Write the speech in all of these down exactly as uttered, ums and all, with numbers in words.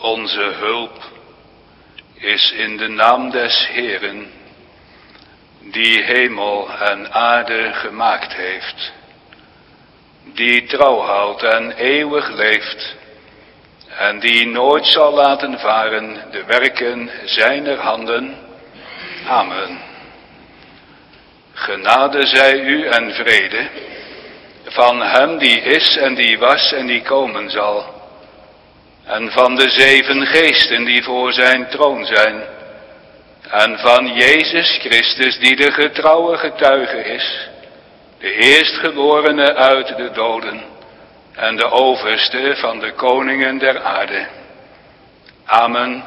Onze hulp is in de naam des Heeren, die hemel en aarde gemaakt heeft, die trouw houdt en eeuwig leeft, en die nooit zal laten varen de werken zijner handen. Amen. Genade zij u en vrede, van hem die is en die was en die komen zal, en van de zeven geesten die voor zijn troon zijn, en van Jezus Christus die de getrouwe getuige is, de eerstgeborene uit de doden en de overste van de koningen der aarde. Amen.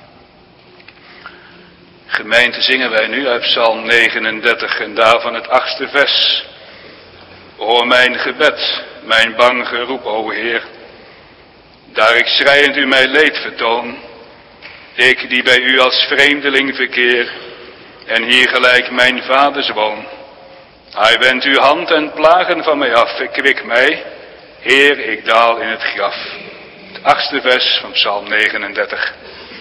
Gemeente, zingen wij nu uit Psalm negenendertig en daarvan het achtste vers. Hoor mijn gebed, mijn bang geroep, o Heer, daar ik schreiend u mijn leed vertoon, ik die bij u als vreemdeling verkeer en hier gelijk mijn vaders woon. Hij wendt uw hand en plagen van mij af, verkwik mij, Heer, ik daal in het graf. Het achtste vers van Psalm negenendertig.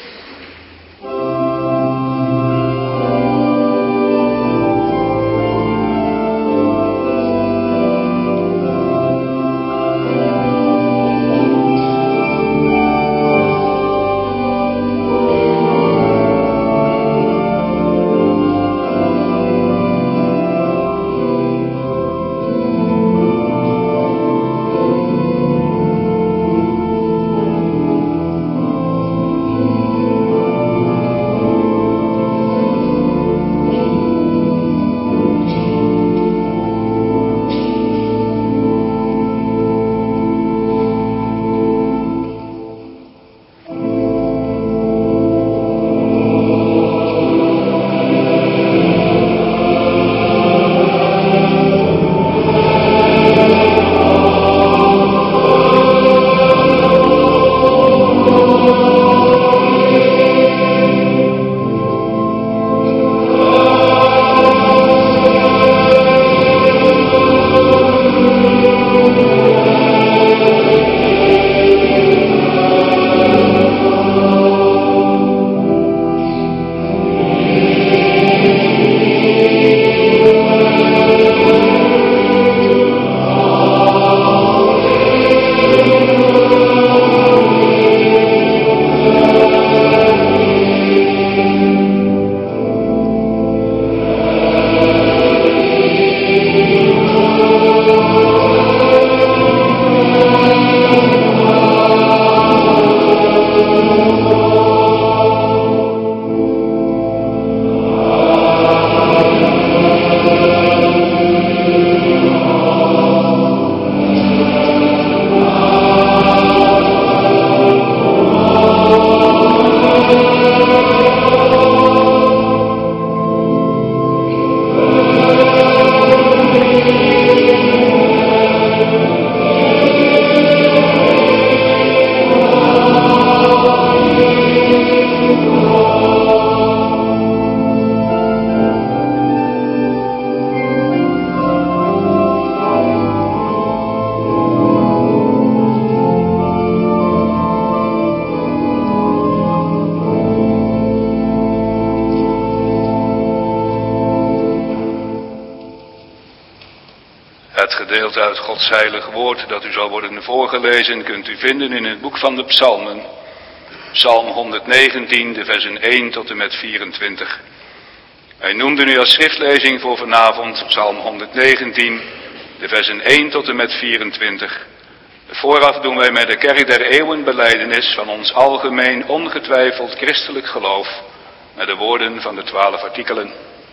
Uit Gods heilige woord dat u zal worden voorgelezen kunt u vinden in het boek van de Psalmen. Psalm honderdnegentien, de versen één tot en met vierentwintig. Wij noemden u als schriftlezing voor vanavond Psalm honderdnegentien, de versen één tot en met vierentwintig. Vooraf doen wij met de kerk der eeuwen belijdenis van ons algemeen ongetwijfeld christelijk geloof met de woorden van de twaalf artikelen.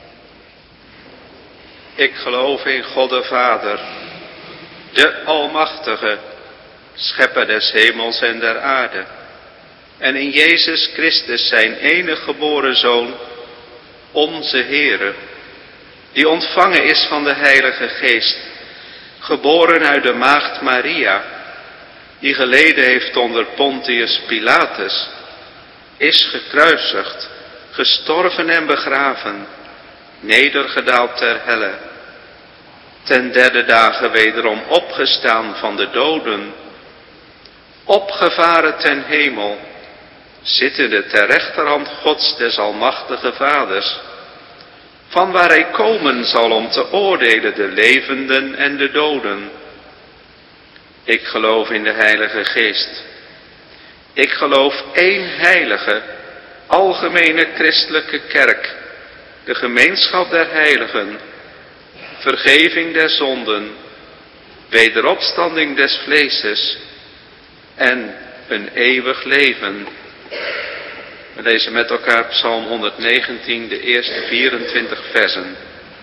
Ik geloof in God de Vader, de Almachtige, schepper des hemels en der aarde, en in Jezus Christus zijn enige geboren Zoon, onze Heere, die ontvangen is van de Heilige Geest, geboren uit de maagd Maria, die geleden heeft onder Pontius Pilatus, is gekruisigd, gestorven en begraven, nedergedaald ter helle, ten derde dagen wederom opgestaan van de doden, opgevaren ten hemel, zittende ter rechterhand Gods des almachtige Vaders, van waar hij komen zal om te oordelen de levenden en de doden. Ik geloof in de Heilige Geest. Ik geloof één heilige, algemene christelijke kerk, de gemeenschap der heiligen, vergeving der zonden, wederopstanding des vleeses en een eeuwig leven. We lezen met elkaar Psalm honderdnegentien, de eerste vierentwintig versen.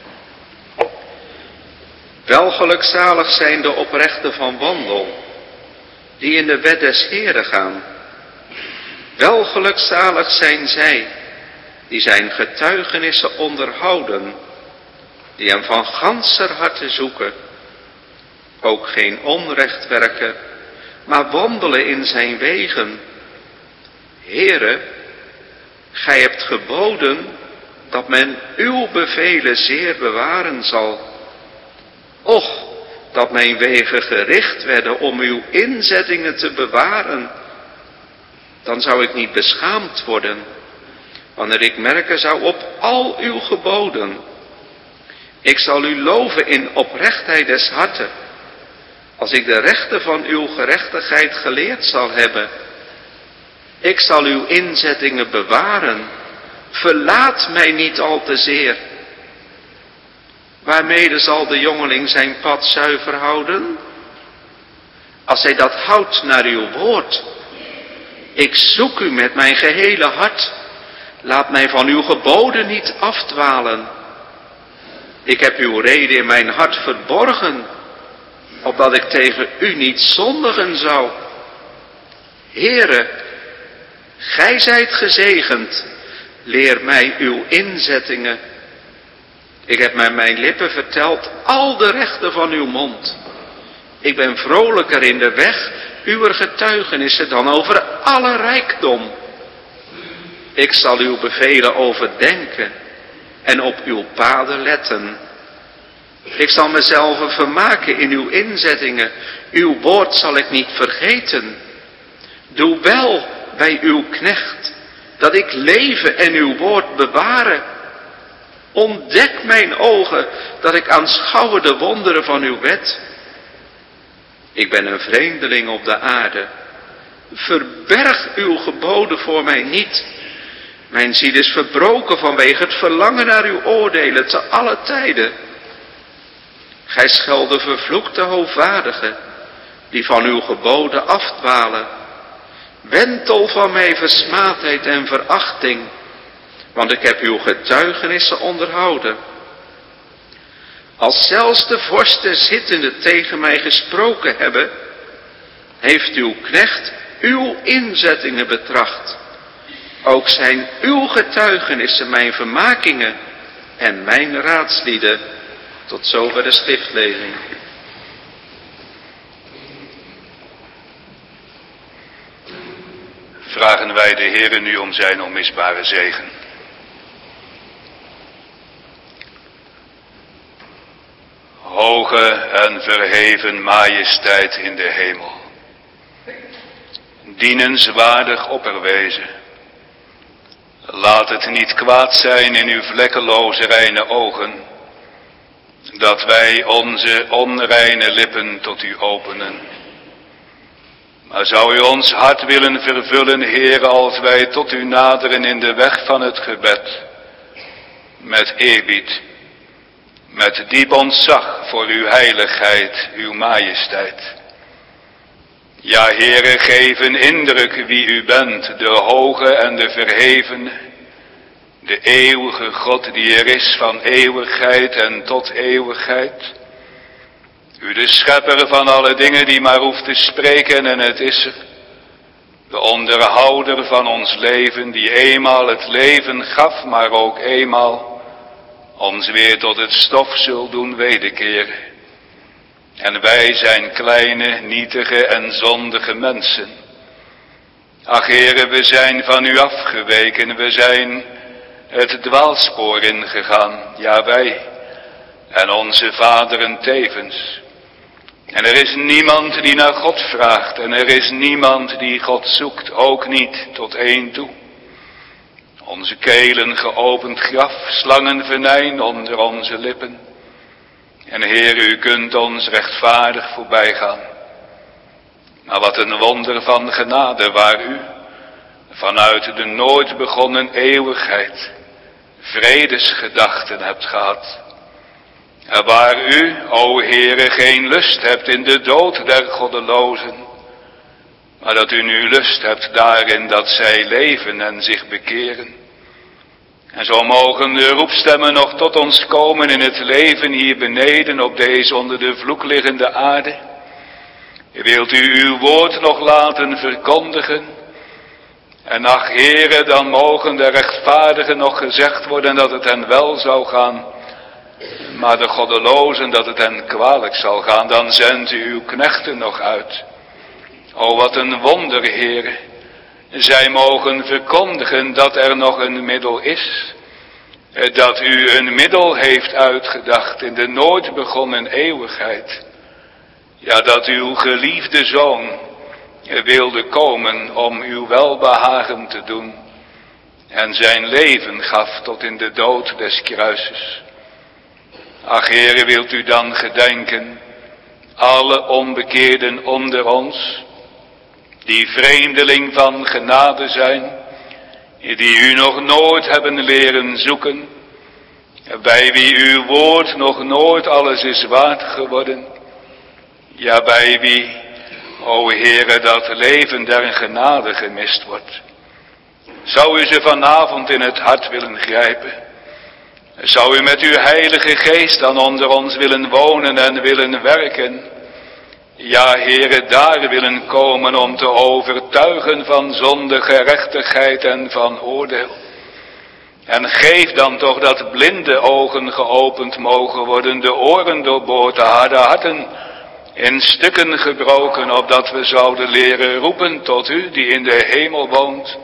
Welgelukzalig zijn de oprechten van wandel, die in de wet des Heeren gaan. Welgelukzalig zijn zij, die zijn getuigenissen onderhouden, die hem van ganser harte zoeken. Ook geen onrecht werken, maar wandelen in zijn wegen. Heere, gij hebt geboden dat men uw bevelen zeer bewaren zal. Och, dat mijn wegen gericht werden om uw inzettingen te bewaren. Dan zou ik niet beschaamd worden, wanneer ik merken zou op al uw geboden. Ik zal u loven in oprechtheid des harten, als ik de rechten van uw gerechtigheid geleerd zal hebben. Ik zal uw inzettingen bewaren, verlaat mij niet al te zeer. Waarmede zal de jongeling zijn pad zuiver houden? Als hij dat houdt naar uw woord. Ik zoek u met mijn gehele hart. Laat mij van uw geboden niet afdwalen. Ik heb uw reden in mijn hart verborgen, opdat ik tegen u niet zondigen zou. Heere, gij zijt gezegend, leer mij uw inzettingen. Ik heb met mijn lippen verteld al de rechten van uw mond. Ik ben vrolijker in de weg uwer getuigenissen dan over alle rijkdom. Ik zal uw bevelen overdenken en op uw paden letten. Ik zal mezelf vermaken in uw inzettingen. Uw woord zal ik niet vergeten. Doe wel bij uw knecht, dat ik leven en uw woord bewaren. Ontdek mijn ogen, dat ik aanschouwe de wonderen van uw wet. Ik ben een vreemdeling op de aarde. Verberg uw geboden voor mij niet. Mijn ziel is verbroken vanwege het verlangen naar uw oordelen te alle tijden. Gij schelde vervloekte hoogvaardigen, die van uw geboden afdwalen. Wentel van mij versmaadheid en verachting, want ik heb uw getuigenissen onderhouden. Als zelfs de vorsten zittende tegen mij gesproken hebben, heeft uw knecht uw inzettingen betracht. Ook zijn uw getuigenissen mijn vermakingen en mijn raadslieden. Tot zover de schriftlezing. Vragen wij de Heere nu om zijn onmisbare zegen. Hoge en verheven majesteit in de hemel. Dienenswaardig opperwezen. Laat het niet kwaad zijn in uw vlekkeloze reine ogen, dat wij onze onreine lippen tot u openen. Maar zou u ons hart willen vervullen, Heere, als wij tot u naderen in de weg van het gebed, met eerbied, met diep ontzag voor uw heiligheid, uw majesteit. Ja, Heere, geef een indruk wie u bent, de hoge en de verhevene, de eeuwige God die er is van eeuwigheid en tot eeuwigheid. U de schepper van alle dingen die maar hoeft te spreken en het is er. De onderhouder van ons leven die eenmaal het leven gaf, maar ook eenmaal ons weer tot het stof zult doen wederkeren. En wij zijn kleine, nietige en zondige mensen. Ach, Heere, we zijn van u afgeweken, we zijn het dwaalspoor ingegaan, ja wij, en onze vaderen tevens. En er is niemand die naar God vraagt en er is niemand die God zoekt, ook niet tot één toe. Onze kelen geopend graf, slangenvenijn onder onze lippen. En Heer, u kunt ons rechtvaardig voorbij gaan. Maar wat een wonder van genade waar u vanuit de nooit begonnen eeuwigheid vredesgedachten hebt gehad. En waar u, o Heere, geen lust hebt in de dood der goddelozen, maar dat u nu lust hebt daarin dat zij leven en zich bekeren. En zo mogen de roepstemmen nog tot ons komen in het leven hier beneden op deze onder de vloek liggende aarde. Wilt u uw woord nog laten verkondigen? En ach Heere, dan mogen de rechtvaardigen nog gezegd worden dat het hen wel zou gaan, maar de goddelozen dat het hen kwalijk zal gaan. Dan zendt u uw knechten nog uit. O wat een wonder, Heere. Zij mogen verkondigen dat er nog een middel is. Dat u een middel heeft uitgedacht in de nooit begonnen eeuwigheid. Ja, dat uw geliefde Zoon wilde komen om uw welbehagen te doen. En zijn leven gaf tot in de dood des kruises. Ach Heere, wilt u dan gedenken alle onbekeerden onder ons, die vreemdeling van genade zijn, die u nog nooit hebben leren zoeken, bij wie uw woord nog nooit alles is waard geworden, ja bij wie, o Heere, dat leven der genade gemist wordt. Zou u ze vanavond in het hart willen grijpen? Zou u met uw heilige geest dan onder ons willen wonen en willen werken? Ja, Heere, daar willen komen om te overtuigen van zonde, gerechtigheid en van oordeel. En geef dan toch dat blinde ogen geopend mogen worden, de oren doorboord, de harde harten in stukken gebroken, opdat we zouden leren roepen tot u die in de hemel woont.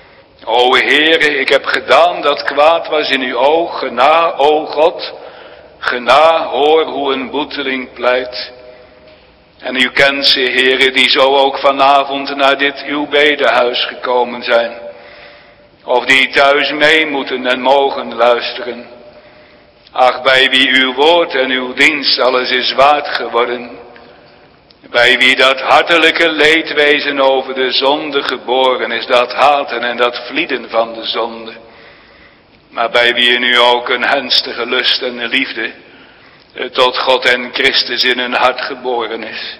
O Heere, ik heb gedaan dat kwaad was in uw oog, gena, o God, gena, hoor hoe een boeteling pleit. En u kent ze, Heere, die zo ook vanavond naar dit uw bedehuis gekomen zijn. Of die thuis mee moeten en mogen luisteren. Ach, bij wie uw woord en uw dienst alles is waard geworden. Bij wie dat hartelijke leedwezen over de zonde geboren is, dat haten en dat vlieden van de zonde. Maar bij wie er nu ook een henstige lust en liefde tot God en Christus in hun hart geboren is.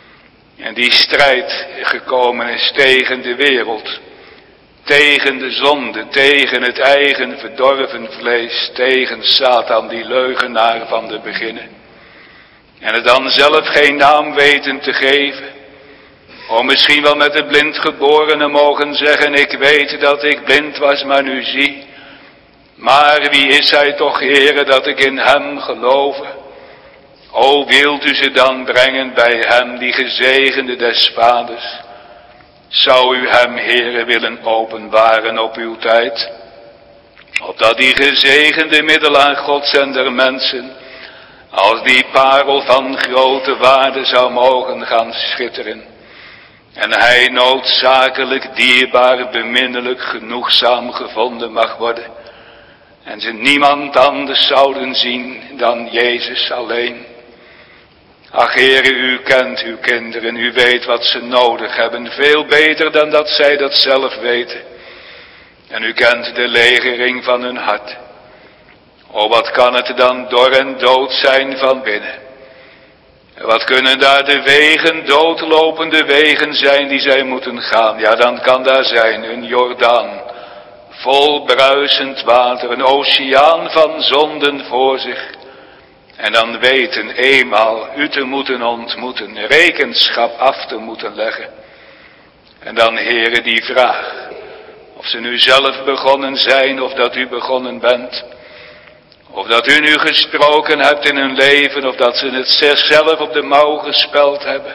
En die strijd gekomen is tegen de wereld, tegen de zonde, tegen het eigen verdorven vlees, tegen Satan, die leugenaar van de beginnen. En het dan zelf geen naam weten te geven. O, misschien wel met de blindgeborene mogen zeggen, ik weet dat ik blind was, maar nu zie. Maar wie is hij toch, Heere, dat ik in hem geloof? O, wilt u ze dan brengen bij hem, die gezegende des vaders? Zou u hem, Heere, willen openbaren op uw tijd? Opdat die gezegende middelaar Gods en der mensen, als die parel van grote waarde zou mogen gaan schitteren. En hij noodzakelijk, dierbaar, beminnelijk, genoegzaam gevonden mag worden. En ze niemand anders zouden zien dan Jezus alleen. Ach Heere, u kent uw kinderen, u weet wat ze nodig hebben, veel beter dan dat zij dat zelf weten. En u kent de legering van hun hart. O, wat kan het dan dor en dood zijn van binnen? Wat kunnen daar de wegen, doodlopende wegen zijn die zij moeten gaan? Ja, dan kan daar zijn een Jordaan, vol bruisend water, een oceaan van zonden voor zich. En dan weten eenmaal u te moeten ontmoeten, rekenschap af te moeten leggen. En dan, Heere, die vraag, of ze nu zelf begonnen zijn of dat u begonnen bent. Of dat u nu gesproken hebt in hun leven, of dat ze het zichzelf op de mouw gespeld hebben.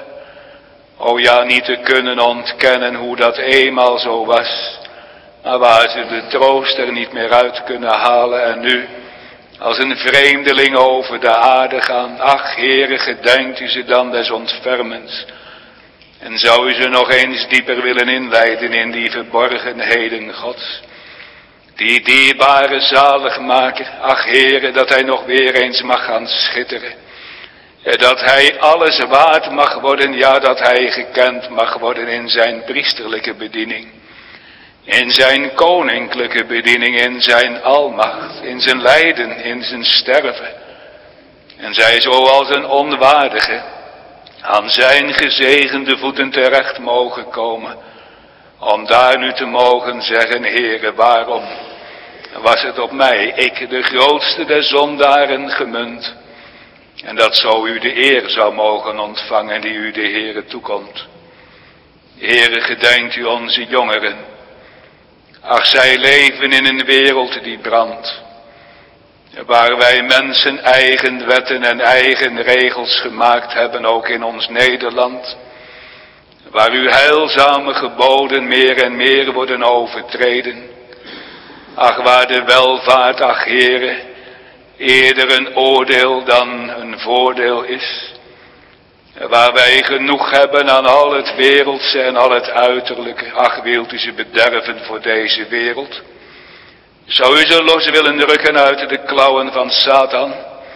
O ja, niet te kunnen ontkennen hoe dat eenmaal zo was. Maar waar ze de troost er niet meer uit kunnen halen en nu als een vreemdeling over de aarde gaan. Ach, Heere, gedenkt u ze dan des ontfermens. En zou u ze nog eens dieper willen inwijden in die verborgenheden Gods. Die dierbare zaligmaker, ach Heere, dat hij nog weer eens mag gaan schitteren. Dat hij alles waard mag worden, ja, dat hij gekend mag worden in zijn priesterlijke bediening. In zijn koninklijke bediening, in zijn almacht, in zijn lijden, in zijn sterven. En zij zoals een onwaardige aan zijn gezegende voeten terecht mogen komen. Om daar nu te mogen zeggen, Heere, waarom was het op mij, ik de grootste der zondaren, gemunt. En dat zo u de eer zou mogen ontvangen die u de Heere toekomt. Heere, gedenkt u onze jongeren. Ach, zij leven in een wereld die brandt. Waar wij mensen eigen wetten en eigen regels gemaakt hebben, ook in ons Nederland. Waar uw heilzame geboden meer en meer worden overtreden. Ach, waar de welvaart, ach Heere, eerder een oordeel dan een voordeel is. Waar wij genoeg hebben aan al het wereldse en al het uiterlijke. Ach, wilt u ze bederven voor deze wereld? Zou u ze los willen rukken uit de klauwen van Satan?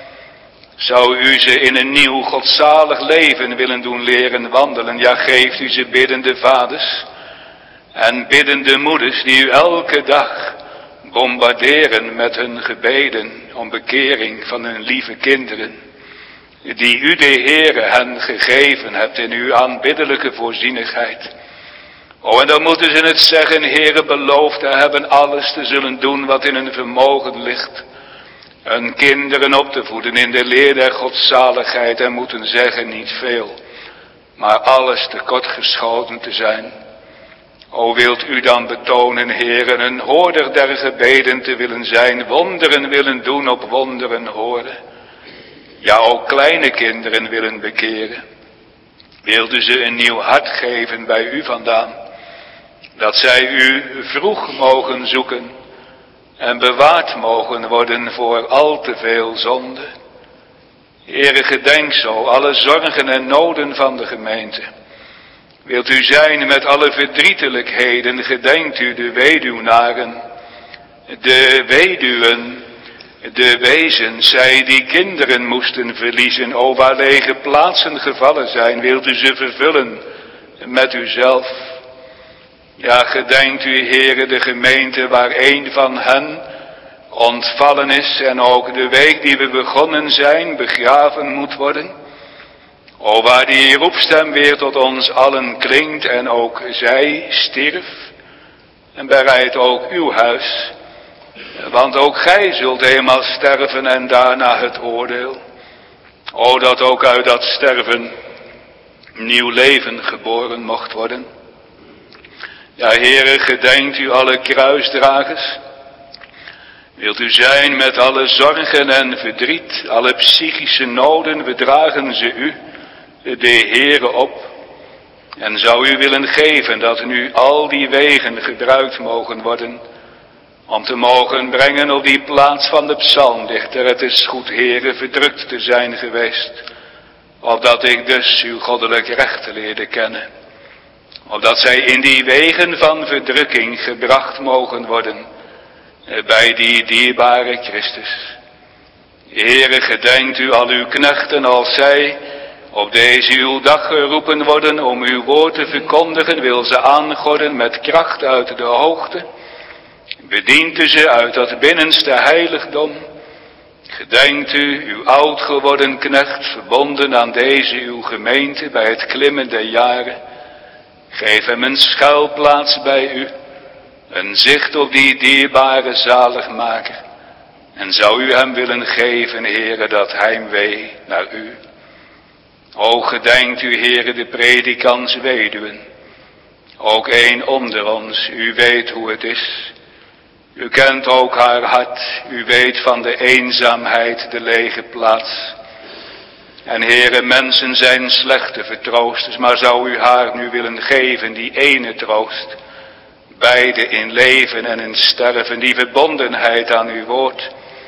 Zou u ze in een nieuw godzalig leven willen doen leren wandelen? Ja, geeft u ze biddende vaders en biddende moeders die u elke dag bombarderen met hun gebeden om bekering van hun lieve kinderen, die u de Heere hen gegeven hebt in uw aanbiddelijke voorzienigheid. Oh, en dan moeten ze het zeggen, Heere, beloofd te hebben alles te zullen doen wat in hun vermogen ligt. Hun kinderen op te voeden in de leer der godzaligheid en moeten zeggen niet veel, maar alles tekortgeschoten te zijn. O, wilt u dan betonen, Heere, een hoorder der gebeden te willen zijn, wonderen willen doen op wonderen horen. Ja, ook kleine kinderen willen bekeren. Wilt u ze een nieuw hart geven bij u vandaan, dat zij u vroeg mogen zoeken en bewaard mogen worden voor al te veel zonde. Heere, gedenk zo alle zorgen en noden van de gemeente. Wilt u zijn met alle verdrietelijkheden, gedenkt u de weduwnaren, de weduwen, de wezens, zij die kinderen moesten verliezen, o waar lege plaatsen gevallen zijn, wilt u ze vervullen met uzelf. Ja, gedenkt u, Heere, de gemeente waar een van hen ontvallen is en ook de week die we begonnen zijn begraven moet worden. O, waar die roepstem weer tot ons allen klinkt en ook zij stierf. En bereid ook uw huis, want ook gij zult eenmaal sterven en daarna het oordeel. O, dat ook uit dat sterven nieuw leven geboren mocht worden. Ja, Heere, gedenkt u alle kruisdragers. Wilt u zijn met alle zorgen en verdriet, alle psychische noden, we dragen ze u, de Heere, op. En zou u willen geven dat nu al die wegen gebruikt mogen worden, om te mogen brengen op die plaats van de psalmdichter, het is goed, Heere, verdrukt te zijn geweest, opdat ik dus uw goddelijk recht leerde kennen. Opdat zij in die wegen van verdrukking gebracht mogen worden bij die dierbare Christus. Heere, gedenkt u al uw knechten als zij op deze uw dag geroepen worden om uw woord te verkondigen, wil ze aangorden met kracht uit de hoogte. Bedient u ze uit dat binnenste heiligdom. Gedenkt u uw oud geworden knecht, verbonden aan deze uw gemeente bij het klimmen der jaren. Geef hem een schuilplaats bij u, een zicht op die dierbare zaligmaker. En zou u hem willen geven, Heere, dat heimwee naar u. O, gedenkt u, Heere, de predikants weduwen. Ook een onder ons, u weet hoe het is. U kent ook haar hart, u weet van de eenzaamheid, de lege plaats. En Heere, mensen zijn slechte vertroosters, maar zou u haar nu willen geven, die ene troost. Beide in leven en in sterven, die verbondenheid aan uw woord.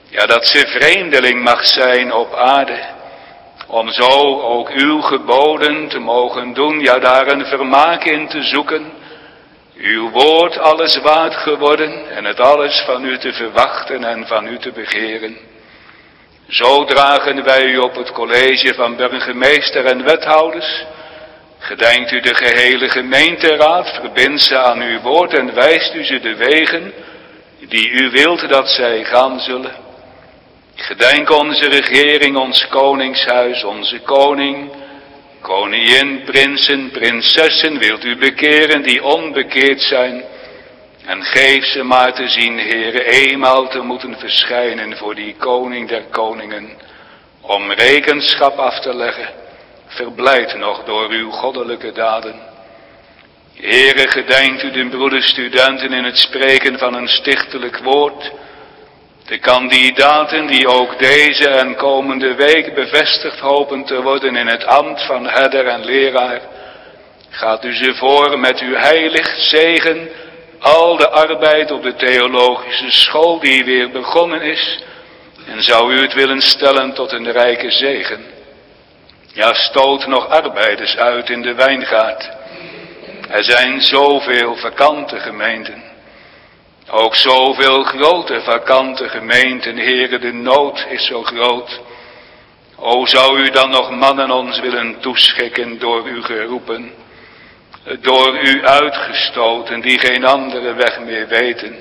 Ja, dat ze vreemdeling mag zijn op aarde, om zo ook uw geboden te mogen doen, ja daar een vermaak in te zoeken, uw woord alles waard geworden en het alles van u te verwachten en van u te begeren. Zo dragen wij u op het college van burgemeester en wethouders. Gedenkt u de gehele gemeenteraad, verbindt ze aan uw woord en wijst u ze de wegen die u wilt dat zij gaan zullen. Gedenk onze regering, ons koningshuis, onze koning, koningin, prinsen, prinsessen, wilt u bekeren die onbekeerd zijn. En geef ze maar te zien, Heere, eenmaal te moeten verschijnen voor die koning der koningen, om rekenschap af te leggen, verblijd nog door uw goddelijke daden. Heere, gedenkt u de broederstudenten in het spreken van een stichtelijk woord, de kandidaten die ook deze en komende week bevestigd hopen te worden in het ambt van herder en leraar. Gaat u ze voor met uw heilig zegen, al de arbeid op de theologische school die weer begonnen is, en zou u het willen stellen tot een rijke zegen. Ja, stoot nog arbeiders uit in de wijngaard. Er zijn zoveel vakante gemeenten. Ook zoveel grote vakante gemeenten, Heere, de nood is zo groot. O, zou u dan nog mannen ons willen toeschikken door u geroepen, door u uitgestoten, die geen andere weg meer weten.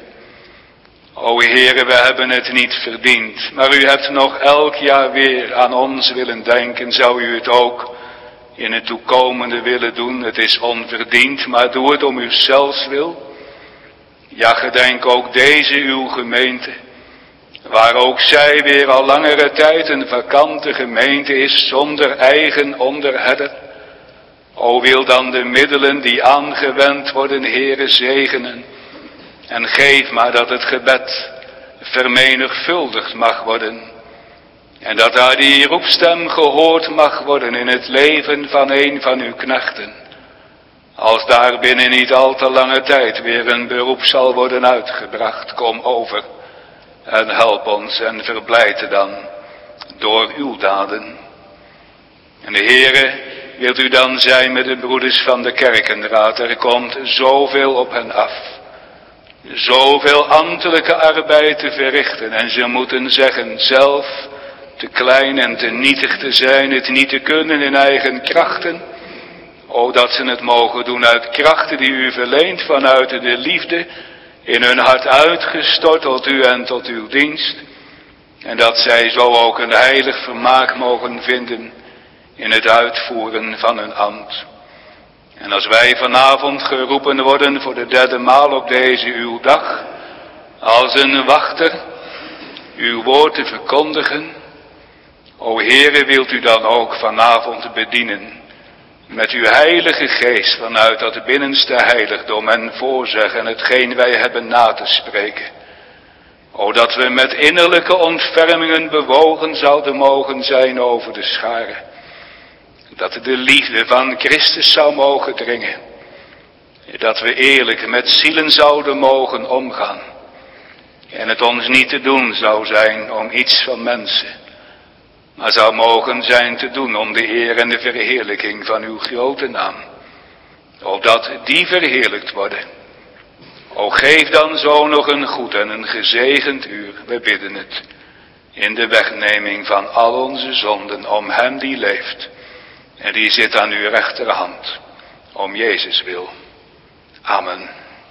O Heere, we hebben het niet verdiend, maar u hebt nog elk jaar weer aan ons willen denken. Zou u het ook in het toekomende willen doen? Het is onverdiend, maar doe het om uw zelfs wil. Ja, gedenk ook deze uw gemeente, waar ook zij weer al langere tijd een vakante gemeente is, zonder eigen onderherder. O, wil dan de middelen die aangewend worden, Heere, zegenen. En geef maar dat het gebed vermenigvuldigd mag worden. En dat daar die roepstem gehoord mag worden in het leven van een van uw knechten. Als daar binnen niet al te lange tijd weer een beroep zal worden uitgebracht, kom over en help ons en verblijd dan door uw daden. En de Heere, wilt u dan zijn met de broeders van de kerkenraad? Er komt zoveel op hen af. Zoveel ambtelijke arbeid te verrichten. En ze moeten zeggen zelf te klein en te nietig te zijn. Het niet te kunnen in eigen krachten. O, dat ze het mogen doen uit krachten die u verleent vanuit de liefde. In hun hart uitgestort tot u en tot uw dienst. En dat zij zo ook een heilig vermaak mogen vinden in het uitvoeren van hun ambt. En als wij vanavond geroepen worden voor de derde maal op deze uw dag, als een wachter, uw woord te verkondigen, o Heere, wilt u dan ook vanavond bedienen, met uw heilige geest vanuit dat binnenste heiligdom en voorzeggen hetgeen wij hebben na te spreken. O, dat we met innerlijke ontfermingen bewogen zouden mogen zijn over de scharen. Dat de liefde van Christus zou mogen dringen. Dat we eerlijk met zielen zouden mogen omgaan. En het ons niet te doen zou zijn om iets van mensen. Maar zou mogen zijn te doen om de eer en de verheerlijking van uw grote naam. Opdat die verheerlijkt worden. O, geef dan zo nog een goed en een gezegend uur. We bidden het. In de wegneming van al onze zonden om hem die leeft. En die zit aan uw rechterhand, om Jezus wil. Amen.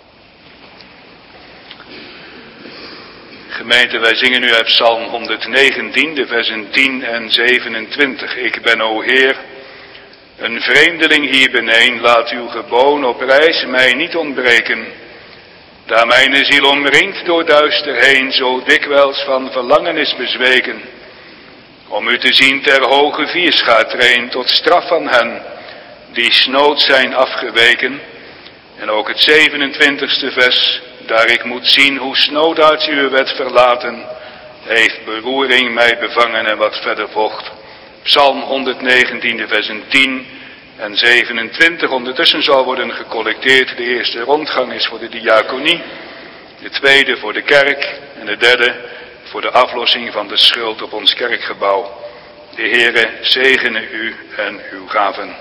Gemeente, wij zingen nu uit Psalm honderdnegentien, de versen tien en zevenentwintig. Ik ben, o Heer, een vreemdeling hier beneen, laat uw geboon op reis mij niet ontbreken. Daar mijn ziel omringt door duister heen, zo dikwijls van verlangen is bezweken. Om u te zien ter hoge vierschaar train, tot straf van hen, die snood zijn afgeweken. En ook het zevenentwintigste vers, daar ik moet zien hoe snoodaards uw wet verlaten, heeft beroering mij bevangen en wat verder vocht. Psalm honderdnegentien, de versen tien en zevenentwintig. Ondertussen zal worden gecollecteerd. De eerste rondgang is voor de diaconie, de tweede voor de kerk en de derde voor de aflossing van de schuld op ons kerkgebouw. De Heere zegene u en uw gaven.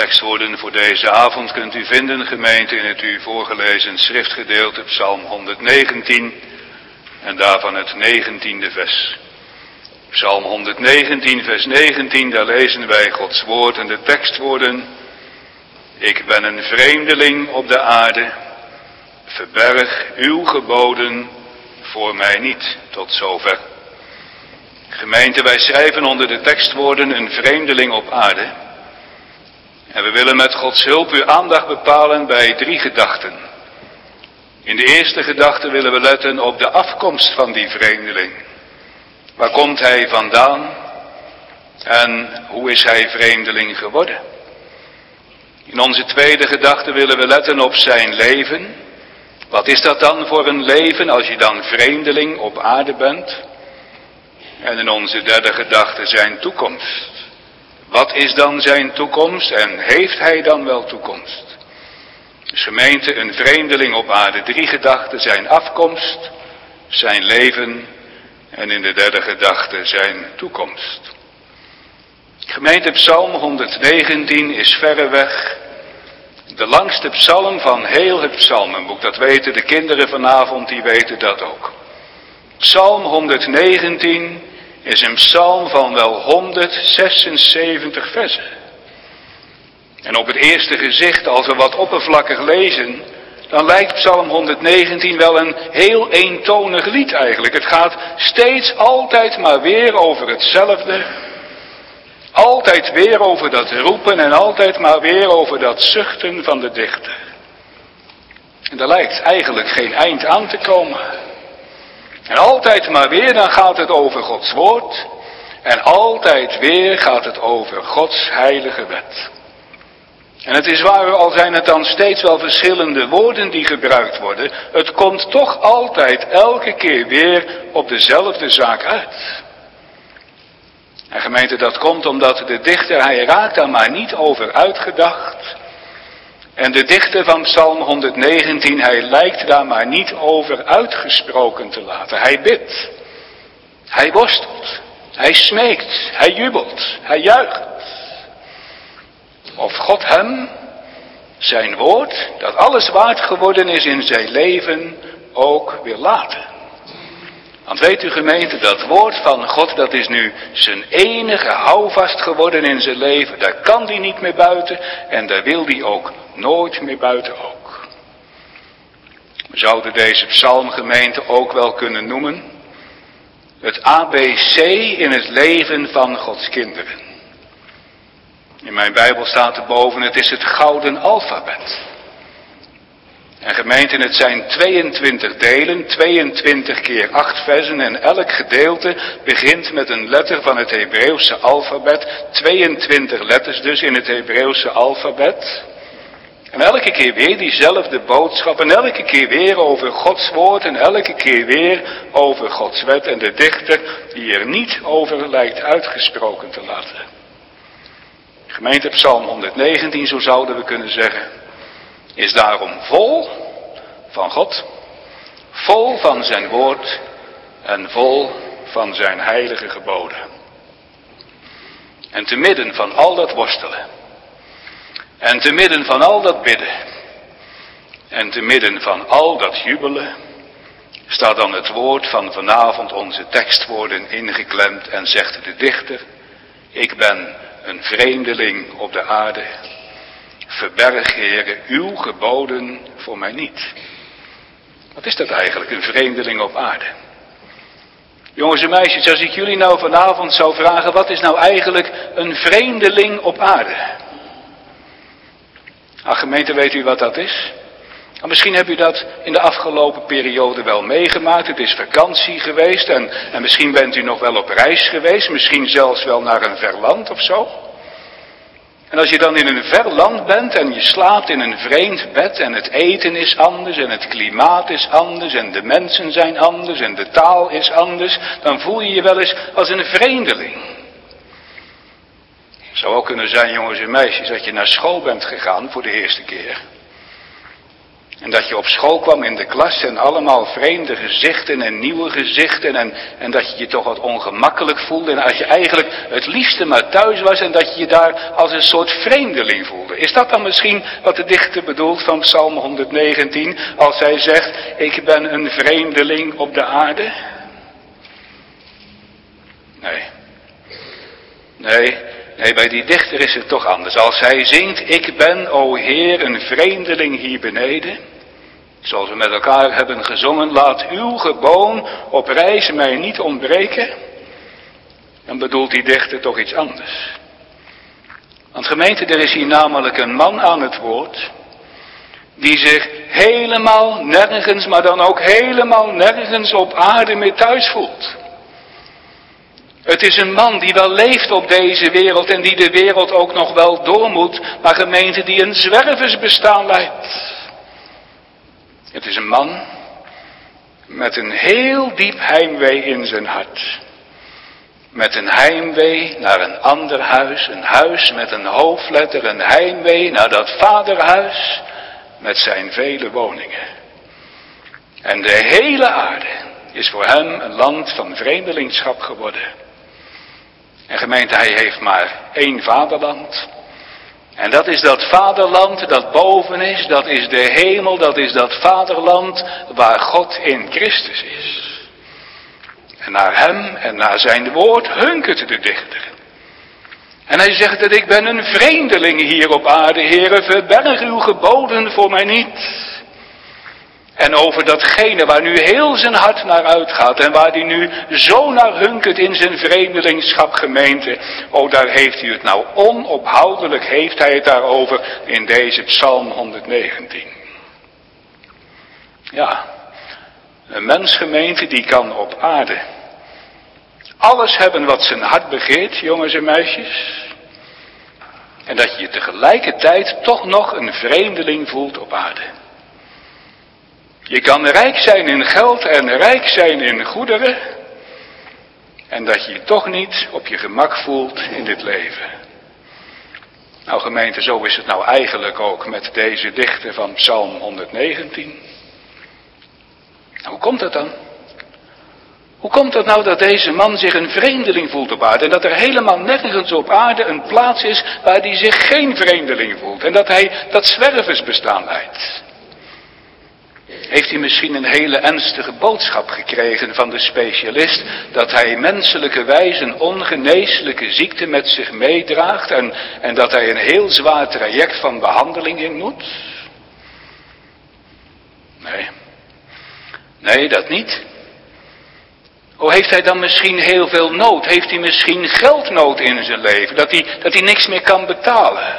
tekstwoorden voor deze avond kunt u vinden, gemeente, in het u voorgelezen schriftgedeelte, Psalm honderdnegentien en daarvan het negentiende vers. Psalm honderdnegentien, vers negentien, daar lezen wij Gods woord en de tekstwoorden: Ik ben een vreemdeling op de aarde, verberg uw geboden voor mij niet. Tot zover. Gemeente, wij schrijven onder de tekstwoorden een vreemdeling op aarde. En we willen met Gods hulp uw aandacht bepalen bij drie gedachten. In de eerste gedachte willen we letten op de afkomst van die vreemdeling. Waar komt hij vandaan? En hoe is hij vreemdeling geworden? In onze tweede gedachte willen we letten op zijn leven. Wat is dat dan voor een leven als je dan vreemdeling op aarde bent? En in onze derde gedachte zijn toekomst. Wat is dan zijn toekomst en heeft hij dan wel toekomst? Dus gemeente, een vreemdeling op aarde. Drie gedachten: zijn afkomst, zijn leven en in de derde gedachte zijn toekomst. Gemeente, Psalm honderdnegentien is verreweg de langste psalm van heel het psalmenboek. Dat weten de kinderen vanavond, die weten dat ook. Psalm honderdnegentien is een psalm van wel honderdzesenzeventig versen. En op het eerste gezicht, als we wat oppervlakkig lezen, dan lijkt Psalm honderdnegentien wel een heel eentonig lied eigenlijk. Het gaat steeds altijd maar weer over hetzelfde. Altijd weer over dat roepen en altijd maar weer over dat zuchten van de dichter. En daar lijkt eigenlijk geen eind aan te komen. En altijd maar weer, dan gaat het over Gods woord. En altijd weer gaat het over Gods heilige wet. En het is waar, al zijn het dan steeds wel verschillende woorden die gebruikt worden, het komt toch altijd elke keer weer op dezelfde zaak uit. En gemeente, dat komt omdat de dichter, hij raakt daar maar niet over uitgedacht. En de dichter van Psalm honderdnegentien, hij lijkt daar maar niet over uitgesproken te laten. Hij bidt, hij worstelt, hij smeekt, hij jubelt, hij juicht. Of God hem, zijn woord, dat alles waard geworden is in zijn leven, ook wil laten. Want weet u, gemeente, dat woord van God, dat is nu zijn enige houvast geworden in zijn leven. Daar kan hij niet meer buiten en daar wil hij ook nooit meer buiten ook. We zouden deze psalmgemeente ook wel kunnen noemen het A B C in het leven van Gods kinderen. In mijn Bijbel staat erboven, het is het gouden alfabet. En gemeente, het zijn tweeëntwintig delen, tweeëntwintig keer acht versen en elk gedeelte begint met een letter van het Hebreeuwse alfabet. tweeëntwintig letters dus in het Hebreeuwse alfabet. En elke keer weer diezelfde boodschap en elke keer weer over Gods woord en elke keer weer over Gods wet en de dichter die er niet over lijkt uitgesproken te laten. Gemeente, Psalm honderdnegentien, zo zouden we kunnen zeggen, is daarom vol van God, vol van zijn woord en vol van zijn heilige geboden. En te midden van al dat worstelen, en te midden van al dat bidden, en te midden van al dat jubelen, staat dan het woord van vanavond, onze tekstwoorden, ingeklemd en zegt de dichter: ik ben een vreemdeling op de aarde. Verberg, Heere, uw geboden voor mij niet. Wat is dat eigenlijk, een vreemdeling op aarde? Jongens en meisjes, als ik jullie nou vanavond zou vragen, wat is nou eigenlijk een vreemdeling op aarde? Ach, gemeente, weet u wat dat is? Nou, misschien hebt u dat in de afgelopen periode wel meegemaakt. Het is vakantie geweest en, en misschien bent u nog wel op reis geweest. Misschien zelfs wel naar een ver land of zo. En als je dan in een ver land bent en je slaapt in een vreemd bed en het eten is anders en het klimaat is anders en de mensen zijn anders en de taal is anders, dan voel je je wel eens als een vreemdeling. Het zou ook kunnen zijn, jongens en meisjes, dat je naar school bent gegaan voor de eerste keer. En dat je op school kwam in de klas en allemaal vreemde gezichten en nieuwe gezichten en, en dat je je toch wat ongemakkelijk voelde en dat je eigenlijk het liefste maar thuis was en dat je je daar als een soort vreemdeling voelde. Is dat dan misschien wat de dichter bedoelt van Psalm honderdnegentien, als hij zegt, ik ben een vreemdeling op de aarde? Nee. Nee, nee, bij die dichter is het toch anders. Als hij zingt, ik ben, o Heer, een vreemdeling hier beneden. Zoals we met elkaar hebben gezongen, laat uw geboon op reis mij niet ontbreken. Dan bedoelt die dichter toch iets anders. Want gemeente, er is hier namelijk een man aan het woord, die zich helemaal nergens, maar dan ook helemaal nergens op aarde meer thuis voelt. Het is een man die wel leeft op deze wereld en die de wereld ook nog wel door moet, maar gemeente die een zwerversbestaan leidt. Het is een man met een heel diep heimwee in zijn hart. Met een heimwee naar een ander huis, een huis met een hoofdletter, een heimwee naar dat vaderhuis met zijn vele woningen. En de hele aarde is voor hem een land van vreemdelingschap geworden. En gemeente, hij heeft maar één vaderland. En dat is dat vaderland dat boven is, dat is de hemel, dat is dat vaderland waar God in Christus is. En naar hem en naar zijn woord hunkert de dichter. En hij zegt dat ik ben een vreemdeling hier op aarde, Heere, verberg uw geboden voor mij niet. En over datgene waar nu heel zijn hart naar uitgaat en waar hij nu zo naar hunkert in zijn vreemdelingschap, gemeente. Oh, daar heeft hij het nou onophoudelijk, heeft hij het daarover in deze Psalm honderdnegentien. Ja, een mens, gemeente, die kan op aarde alles hebben wat zijn hart begeert, jongens en meisjes. En dat je je tegelijkertijd toch nog een vreemdeling voelt op aarde. Je kan rijk zijn in geld en rijk zijn in goederen. En dat je je toch niet op je gemak voelt in dit leven. Nou gemeente, zo is het nou eigenlijk ook met deze dichter van Psalm honderdnegentien. Nou, hoe komt dat dan? Hoe komt het nou dat deze man zich een vreemdeling voelt op aarde? En dat er helemaal nergens op aarde een plaats is waar hij zich geen vreemdeling voelt. En dat hij dat zwerversbestaan leidt. Heeft hij misschien een hele ernstige boodschap gekregen van de specialist, dat hij menselijkerwijs een ongeneeslijke ziekte met zich meedraagt en, en dat hij een heel zwaar traject van behandeling in moet? Nee. Nee, dat niet. Oh, heeft hij dan misschien heel veel nood? Heeft hij misschien geldnood in zijn leven? Dat hij, dat hij niks meer kan betalen?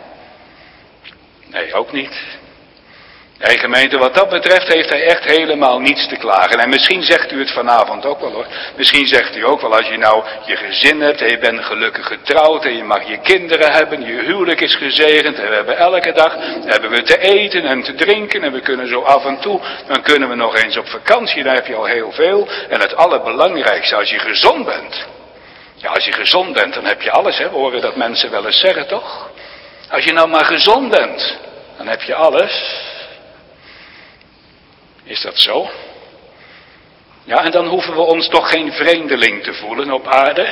Nee, ook niet. Nee, gemeente, wat dat betreft heeft hij echt helemaal niets te klagen. En misschien zegt u het vanavond ook wel hoor. Misschien zegt u ook wel, als je nou je gezin hebt en je bent gelukkig getrouwd en je mag je kinderen hebben, je huwelijk is gezegend en we hebben elke dag hebben we te eten en te drinken en we kunnen zo af en toe, dan kunnen we nog eens op vakantie, daar heb je al heel veel. En het allerbelangrijkste, als je gezond bent. Ja, als je gezond bent, dan heb je alles, hè. We horen dat mensen wel eens zeggen, toch? Als je nou maar gezond bent, dan heb je alles. Is dat zo? Ja, en dan hoeven we ons toch geen vreemdeling te voelen op aarde.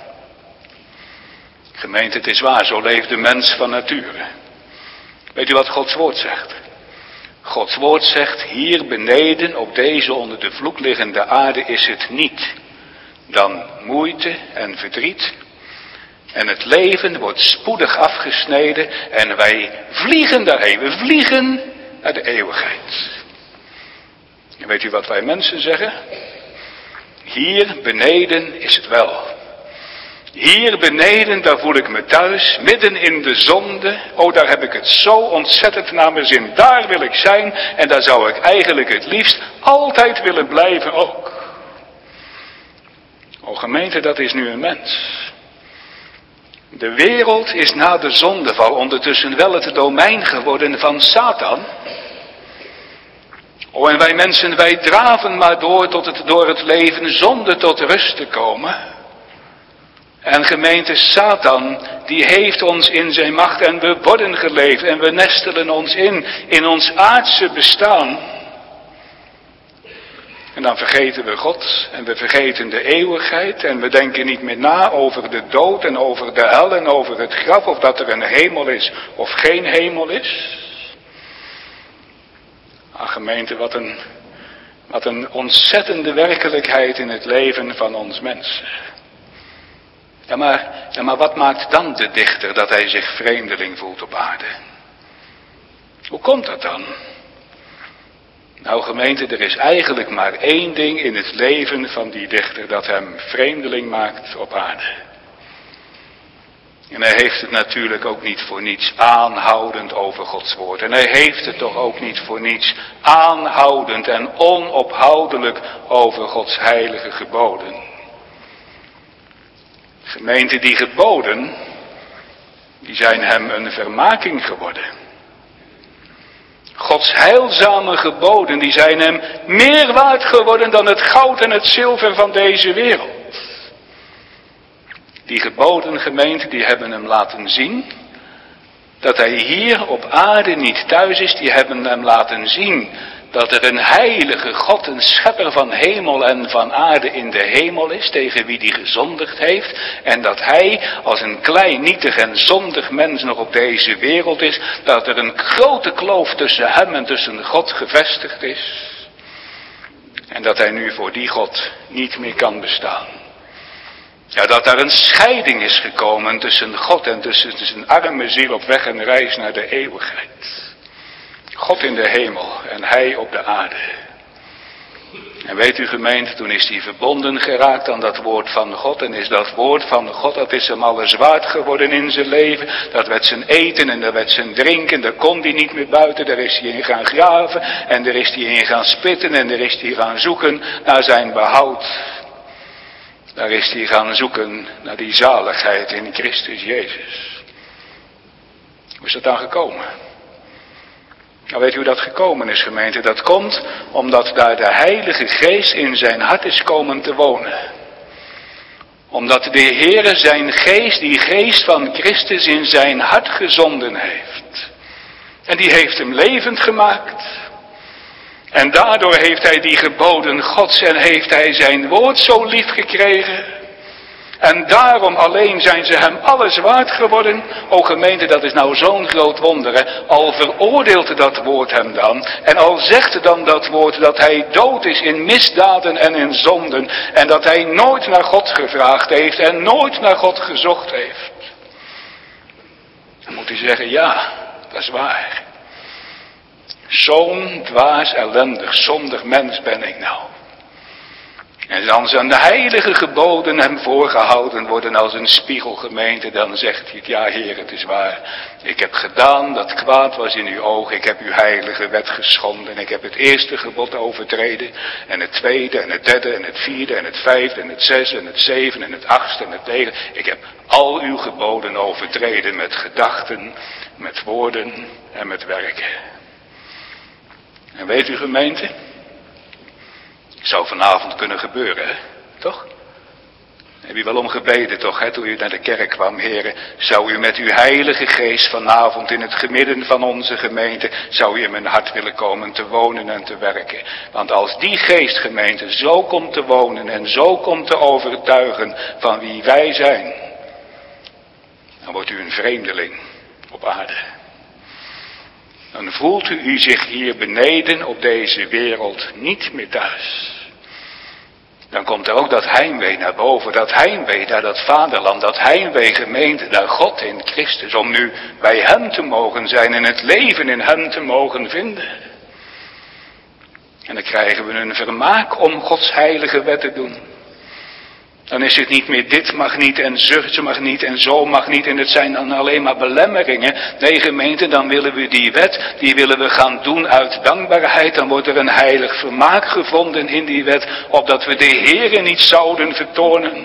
Gemeente, het is waar, zo leeft de mens van nature. Weet u wat Gods woord zegt? Gods woord zegt, hier beneden op deze onder de vloek liggende aarde is het niet dan moeite en verdriet. En het leven wordt spoedig afgesneden en wij vliegen daarheen. We vliegen naar de eeuwigheid. En weet u wat wij mensen zeggen? Hier beneden is het wel. Hier beneden, daar voel ik me thuis, midden in de zonde. Oh, daar heb ik het zo ontzettend naar mijn zin. Daar wil ik zijn en daar zou ik eigenlijk het liefst altijd willen blijven ook. O gemeente, dat is nu een mens. De wereld is na de zondeval ondertussen wel het domein geworden van Satan. Oh, en wij mensen, wij draven maar door tot het door het leven zonder tot rust te komen. En gemeente, Satan, die heeft ons in zijn macht en we worden geleefd en we nestelen ons in, in ons aardse bestaan. En dan vergeten we God en we vergeten de eeuwigheid en we denken niet meer na over de dood en over de hel en over het graf of dat er een hemel is of geen hemel is. Ach gemeente, wat een, wat een ontzettende werkelijkheid in het leven van ons mensen. Ja maar, ja maar wat maakt dan de dichter dat hij zich vreemdeling voelt op aarde? Hoe komt dat dan? Nou gemeente, er is eigenlijk maar één ding in het leven van die dichter dat hem vreemdeling maakt op aarde. En hij heeft het natuurlijk ook niet voor niets aanhoudend over Gods woord. En hij heeft het toch ook niet voor niets aanhoudend en onophoudelijk over Gods heilige geboden. Gemeente, die geboden, die zijn hem een vermaking geworden. Gods heilzame geboden, die zijn hem meer waard geworden dan het goud en het zilver van deze wereld. Die geboden, gemeente, die hebben hem laten zien dat hij hier op aarde niet thuis is. Die hebben hem laten zien dat er een heilige God, een schepper van hemel en van aarde in de hemel is, tegen wie die gezondigd heeft. En dat hij als een klein, nietig en zondig mens nog op deze wereld is. Dat er een grote kloof tussen hem en tussen God gevestigd is. En dat hij nu voor die God niet meer kan bestaan. Ja, dat daar een scheiding is gekomen tussen God en tussen zijn arme ziel op weg en reis naar de eeuwigheid. God in de hemel en hij op de aarde. En weet u gemeente, toen is hij verbonden geraakt aan dat woord van God. En is dat woord van God, dat is hem alles waard geworden in zijn leven. Dat werd zijn eten en dat werd zijn drinken. Daar kon hij niet meer buiten. Daar is hij in gaan graven. En daar is hij in gaan spitten. En daar is hij gaan zoeken naar zijn behoud. Daar is hij gaan zoeken naar die zaligheid in Christus Jezus. Hoe is dat dan gekomen? Nou, weet u hoe dat gekomen is, gemeente? Dat komt omdat daar de Heilige Geest in zijn hart is komen te wonen. Omdat de Heere zijn geest, die geest van Christus in zijn hart gezonden heeft. En die heeft hem levend gemaakt. En daardoor heeft hij die geboden Gods en heeft hij zijn woord zo lief gekregen. En daarom alleen zijn ze hem alles waard geworden. O gemeente, dat is nou zo'n groot wonder. Hè? Al veroordeelt dat woord hem dan. En al zegt dan dat woord dat hij dood is in misdaden en in zonden. En dat hij nooit naar God gevraagd heeft en nooit naar God gezocht heeft. Dan moet hij zeggen, ja, dat is waar. Zo'n dwaas, ellendig, zondig mens ben ik nou. En dan zijn de heilige geboden hem voorgehouden worden als een spiegelgemeente. Dan zegt hij, ja Heer, het is waar. Ik heb gedaan dat kwaad was in uw ogen. Ik heb uw heilige wet geschonden. Ik heb het eerste gebod overtreden. En het tweede en het derde en het vierde en het vijfde en het zesde en het zevende en het achtste en het negende. Ik heb al uw geboden overtreden met gedachten, met woorden en met werken. En weet u gemeente? Zou vanavond kunnen gebeuren, hè? Toch? Heb je wel om gebeden toch, hè? Toen u naar de kerk kwam, heren. Zou u met uw heilige geest vanavond in het gemidden van onze gemeente, zou u in mijn hart willen komen te wonen en te werken. Want als die geestgemeente zo komt te wonen en zo komt te overtuigen van wie wij zijn, dan wordt u een vreemdeling op aarde. Dan voelt u u zich hier beneden op deze wereld niet meer thuis. Dan komt er ook dat heimwee naar boven, dat heimwee naar dat vaderland, dat heimwee gemeente naar God in Christus. Om nu bij hem te mogen zijn en het leven in hem te mogen vinden. En dan krijgen we een vermaak om Gods heilige wet te doen. Dan is het niet meer dit mag niet en zus mag niet en zo mag niet en het zijn dan alleen maar belemmeringen. Nee gemeente, dan willen we die wet, die willen we gaan doen uit dankbaarheid. Dan wordt er een heilig vermaak gevonden in die wet, opdat we de Heere niet zouden vertoornen.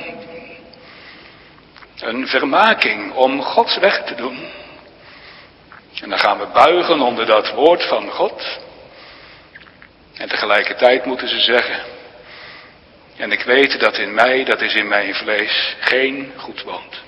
Een vermaking om Gods weg te doen. En dan gaan we buigen onder dat woord van God. En tegelijkertijd moeten ze zeggen, en ik weet dat in mij, dat is in mijn vlees, geen goed woont.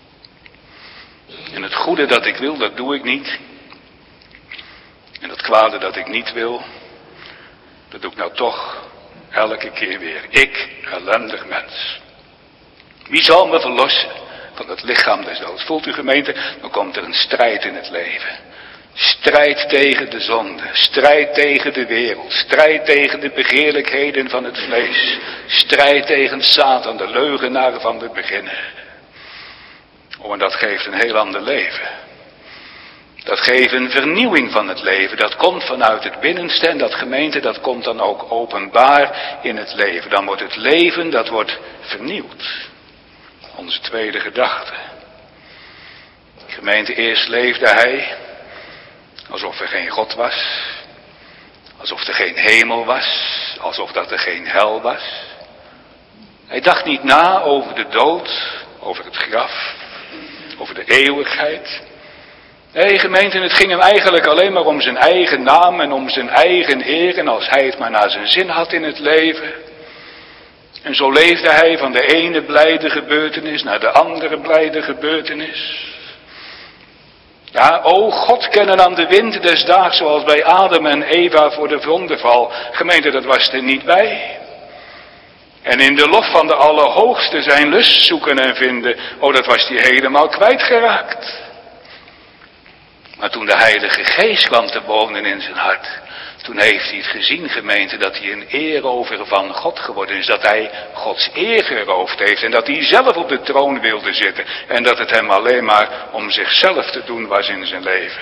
En het goede dat ik wil, dat doe ik niet. En het kwade dat ik niet wil, dat doe ik nou toch. Elke keer weer. Ik, ellendig mens. Wie zal me verlossen van het lichaam des doods? Voelt u gemeente? Dan komt er een strijd in het leven. Strijd tegen de zonde. Strijd tegen de wereld. Strijd tegen de begeerlijkheden van het vlees. Strijd tegen Satan, de leugenaar van het begin. Oh, en dat geeft een heel ander leven. Dat geeft een vernieuwing van het leven. Dat komt vanuit het binnenste en dat gemeente, dat komt dan ook openbaar in het leven. Dan wordt het leven, dat wordt vernieuwd. Onze tweede gedachte. Gemeente, eerst leefde hij alsof er geen God was. Alsof er geen hemel was. Alsof dat er geen hel was. Hij dacht niet na over de dood, over het graf, over de eeuwigheid. Nee, gemeente, het ging hem eigenlijk alleen maar om zijn eigen naam en om zijn eigen eer. En als hij het maar naar zijn zin had in het leven. En zo leefde hij van de ene blijde gebeurtenis naar de andere blijde gebeurtenis. Ja, o God kennen aan de wind des daags zoals bij Adam en Eva voor de zondeval. Gemeente, dat was er niet bij. En in de lof van de Allerhoogste zijn lust zoeken en vinden. Oh, dat was hij helemaal kwijtgeraakt. Maar toen de Heilige Geest kwam te wonen in zijn hart, toen heeft hij het gezien, gemeente, dat hij een eerover van God geworden is. Dat hij Gods eer geroofd heeft en dat hij zelf op de troon wilde zitten. En dat het hem alleen maar om zichzelf te doen was in zijn leven.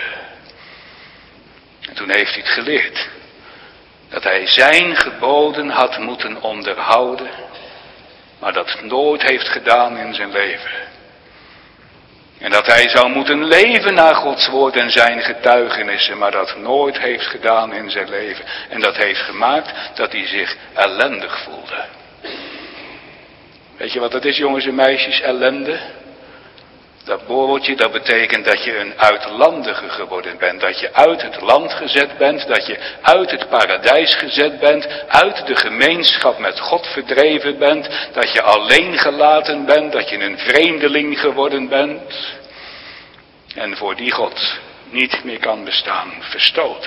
En toen heeft hij het geleerd. Dat hij zijn geboden had moeten onderhouden, maar dat nooit heeft gedaan in zijn leven. En dat hij zou moeten leven naar Gods woord en zijn getuigenissen, maar dat nooit heeft gedaan in zijn leven. En dat heeft gemaakt dat hij zich ellendig voelde. Weet je wat dat is, jongens en meisjes, ellende? Dat woordje, dat betekent dat je een uitlandige geworden bent. Dat je uit het land gezet bent, dat je uit het paradijs gezet bent, uit de gemeenschap met God verdreven bent, dat je alleen gelaten bent, dat je een vreemdeling geworden bent. En voor die God niet meer kan bestaan, verstoten.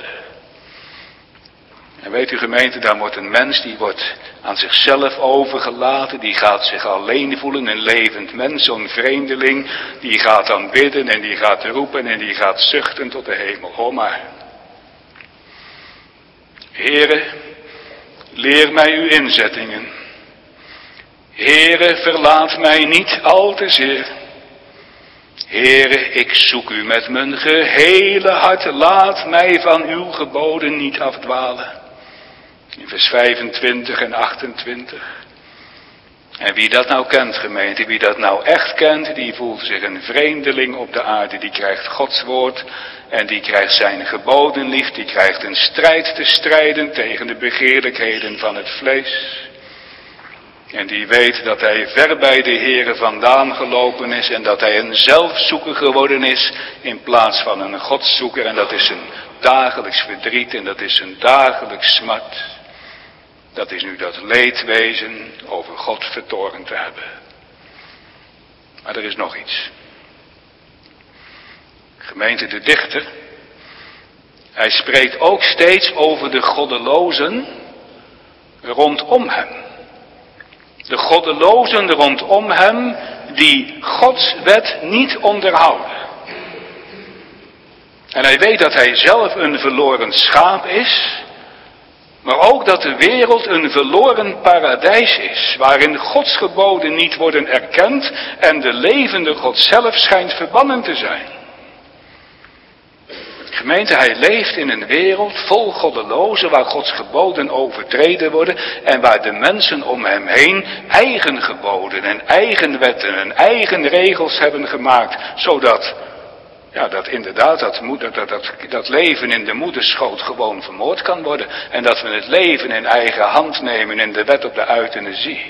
En weet u gemeente, daar wordt een mens, die wordt aan zichzelf overgelaten, die gaat zich alleen voelen, een levend mens, zo'n vreemdeling, die gaat dan bidden en die gaat roepen en die gaat zuchten tot de hemel. Hoor maar. Heere, leer mij uw inzettingen. Heere, verlaat mij niet al te zeer. Heere, ik zoek u met mijn gehele hart, laat mij van uw geboden niet afdwalen. In vers vijfentwintig en achtentwintig. En wie dat nou kent, gemeente, wie dat nou echt kent, die voelt zich een vreemdeling op de aarde. Die krijgt Gods woord en die krijgt zijn geboden lief. Die krijgt een strijd te strijden tegen de begeerlijkheden van het vlees. En die weet dat hij ver bij de Heere vandaan gelopen is en dat hij een zelfzoeker geworden is in plaats van een godszoeker. En dat is een dagelijks verdriet en dat is een dagelijks smart. Dat is nu dat leedwezen over God vertorend te hebben. Maar er is nog iets. Gemeente, de dichter, hij spreekt ook steeds over de goddelozen rondom hem. De goddelozen rondom hem die Gods wet niet onderhouden. En hij weet dat hij zelf een verloren schaap is, maar ook dat de wereld een verloren paradijs is, waarin Gods geboden niet worden erkend en de levende God zelf schijnt verbannen te zijn. Gemeente, hij leeft in een wereld vol goddelozen, waar Gods geboden overtreden worden en waar de mensen om hem heen eigen geboden en eigen wetten en eigen regels hebben gemaakt, zodat, ja, dat inderdaad dat, moeder, dat, dat, dat leven in de moederschoot gewoon vermoord kan worden en dat we het leven in eigen hand nemen in de wet op de euthanasie.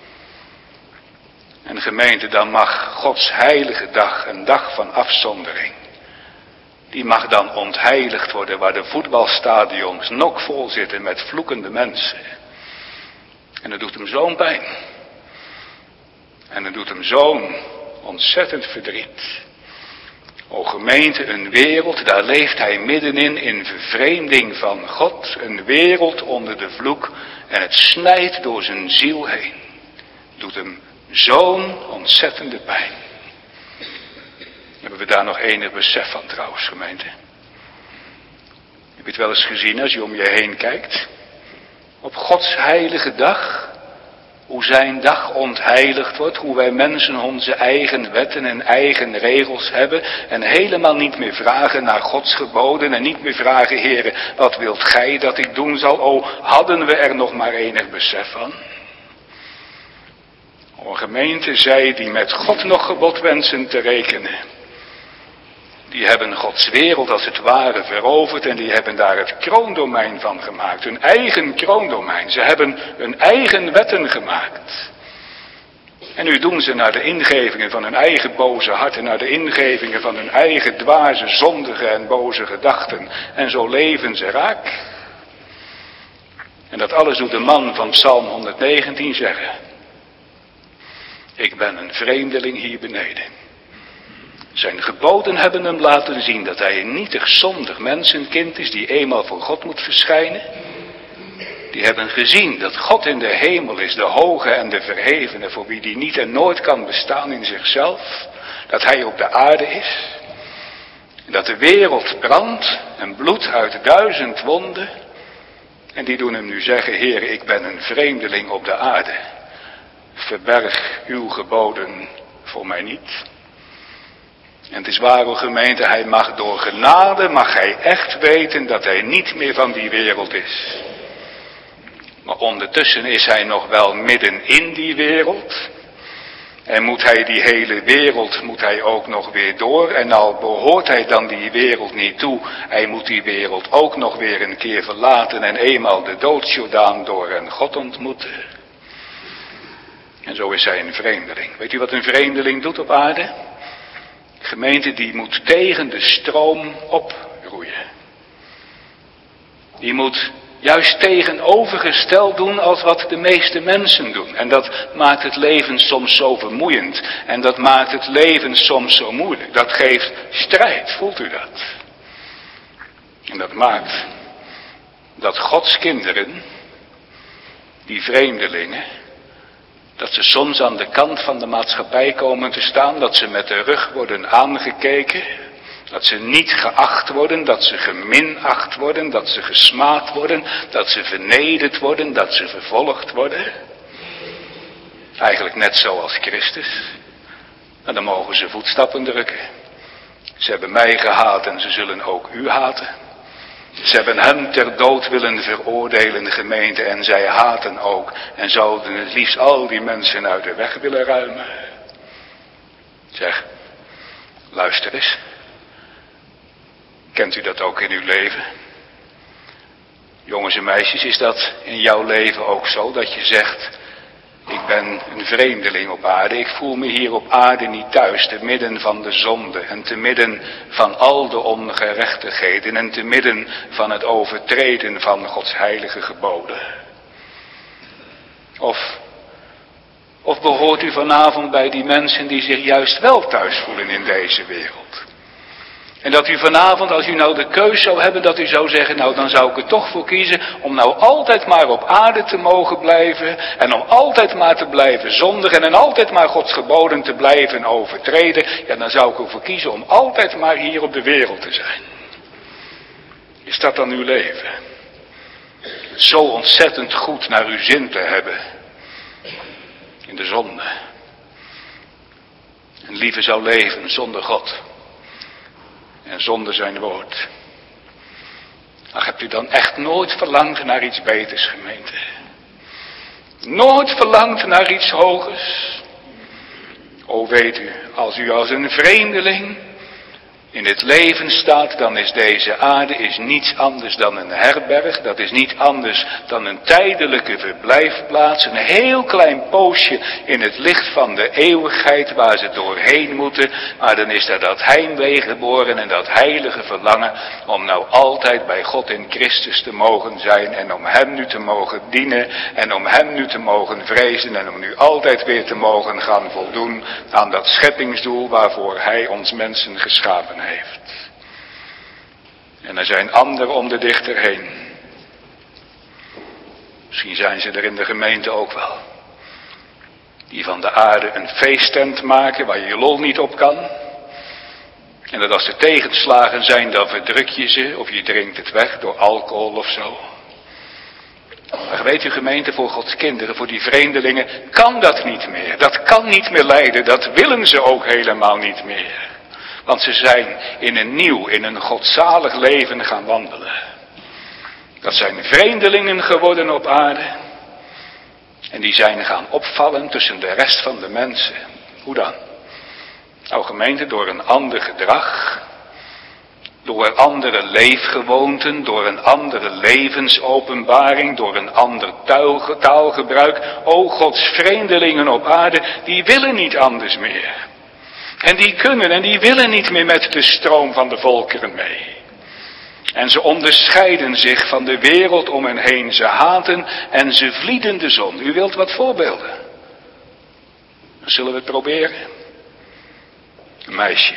En gemeente, dan mag Gods heilige dag, een dag van afzondering, die mag dan ontheiligd worden, waar de voetbalstadions nokvol zitten met vloekende mensen. En dat doet hem zo'n pijn. En dat doet hem zo'n ontzettend verdriet. O gemeente, een wereld, daar leeft hij middenin in vervreemding van God. Een wereld onder de vloek en het snijdt door zijn ziel heen. Doet hem zo'n ontzettende pijn. Hebben we daar nog enig besef van trouwens, gemeente? Heb je het wel eens gezien als je om je heen kijkt? Op Gods heilige dag, hoe zijn dag ontheiligd wordt, hoe wij mensen onze eigen wetten en eigen regels hebben en helemaal niet meer vragen naar Gods geboden en niet meer vragen, Heere, wat wilt gij dat ik doen zal? O, hadden we er nog maar enig besef van? O gemeente, zij die met God nog gebod wensen te rekenen, die hebben Gods wereld als het ware veroverd en die hebben daar het kroondomein van gemaakt. Hun eigen kroondomein. Ze hebben hun eigen wetten gemaakt. En nu doen ze naar de ingevingen van hun eigen boze hart en naar de ingevingen van hun eigen dwaze, zondige en boze gedachten. En zo leven ze raak. En dat alles doet de man van Psalm honderdnegentien zeggen. Ik ben een vreemdeling hier beneden. Zijn geboden hebben hem laten zien dat hij een nietig zondig mensenkind is die eenmaal voor God moet verschijnen. Die hebben gezien dat God in de hemel is, de hoge en de verhevene, voor wie die niet en nooit kan bestaan in zichzelf. Dat hij op de aarde is. Dat de wereld brandt en bloedt uit duizend wonden. En die doen hem nu zeggen, Heer, ik ben een vreemdeling op de aarde. Verberg uw geboden voor mij niet. En het is waar, o gemeente, hij mag door genade, mag hij echt weten dat hij niet meer van die wereld is. Maar ondertussen is hij nog wel midden in die wereld. En moet hij die hele wereld, moet hij ook nog weer door. En al behoort hij dan die wereld niet toe, hij moet die wereld ook nog weer een keer verlaten en eenmaal de doodsjordaan door en God ontmoeten. En zo is hij een vreemdeling. Weet u wat een vreemdeling doet op aarde? Gemeente die moet tegen de stroom oproeien. Die moet juist tegenovergesteld doen als wat de meeste mensen doen. En dat maakt het leven soms zo vermoeiend. En dat maakt het leven soms zo moeilijk. Dat geeft strijd, voelt u dat? En dat maakt dat Gods kinderen, die vreemdelingen, dat ze soms aan de kant van de maatschappij komen te staan, dat ze met de rug worden aangekeken, dat ze niet geacht worden, dat ze geminacht worden, dat ze gesmaad worden, dat ze vernederd worden, dat ze vervolgd worden. Eigenlijk net zoals Christus. En dan mogen ze voetstappen drukken. Ze hebben mij gehaat en ze zullen ook u haten. Ze hebben hem ter dood willen veroordelen, gemeente, en zij haten ook. En zouden het liefst al die mensen uit de weg willen ruimen. Zeg, luister eens. Kent u dat ook in uw leven? Jongens en meisjes, is dat in jouw leven ook zo, dat je zegt, ik ben een vreemdeling op aarde, ik voel me hier op aarde niet thuis, te midden van de zonde en te midden van al de ongerechtigheden en te midden van het overtreden van Gods heilige geboden. Of, of behoort u vanavond bij die mensen die zich juist wel thuis voelen in deze wereld? En dat u vanavond, als u nou de keus zou hebben, dat u zou zeggen, nou dan zou ik er toch voor kiezen om nou altijd maar op aarde te mogen blijven en om altijd maar te blijven zondigen en altijd maar Gods geboden te blijven overtreden. Ja, dan zou ik ervoor kiezen om altijd maar hier op de wereld te zijn. Is dat dan uw leven? Zo ontzettend goed naar uw zin te hebben in de zonde. En liever zou leven zonder God. En zonder zijn woord. Ach, hebt u dan echt nooit verlangd naar iets beters, gemeente? Nooit verlangd naar iets hogers? O weet u, als u als een vreemdeling in het leven staat, dan is deze aarde is niets anders dan een herberg. Dat is niet anders dan een tijdelijke verblijfplaats. Een heel klein poosje in het licht van de eeuwigheid waar ze doorheen moeten. Maar dan is daar dat heimwee geboren en dat heilige verlangen om nou altijd bij God in Christus te mogen zijn. En om hem nu te mogen dienen en om hem nu te mogen vrezen. En om nu altijd weer te mogen gaan voldoen aan dat scheppingsdoel waarvoor hij ons mensen geschapen heeft. En er zijn anderen om de dichter heen. Misschien zijn ze er in de gemeente ook wel. Die van de aarde een feesttent maken waar je je lol niet op kan. En dat als er tegenslagen zijn, dan verdruk je ze of je drinkt het weg door alcohol of zo. Maar weet u gemeente, voor Gods kinderen, voor die vreemdelingen, kan dat niet meer. Dat kan niet meer lijden, dat willen ze ook helemaal niet meer. Want ze zijn in een nieuw, in een godzalig leven gaan wandelen. Dat zijn vreemdelingen geworden op aarde. En die zijn gaan opvallen tussen de rest van de mensen. Hoe dan? Nou gemeente, door een ander gedrag. Door andere leefgewoonten, door een andere levensopenbaring, door een ander taalgebruik. O Gods vreemdelingen op aarde, die willen niet anders meer. En die kunnen en die willen niet meer met de stroom van de volkeren mee. En ze onderscheiden zich van de wereld om hen heen. Ze haten en ze vlieden de zon. U wilt wat voorbeelden? Dan zullen we het proberen. Een meisje.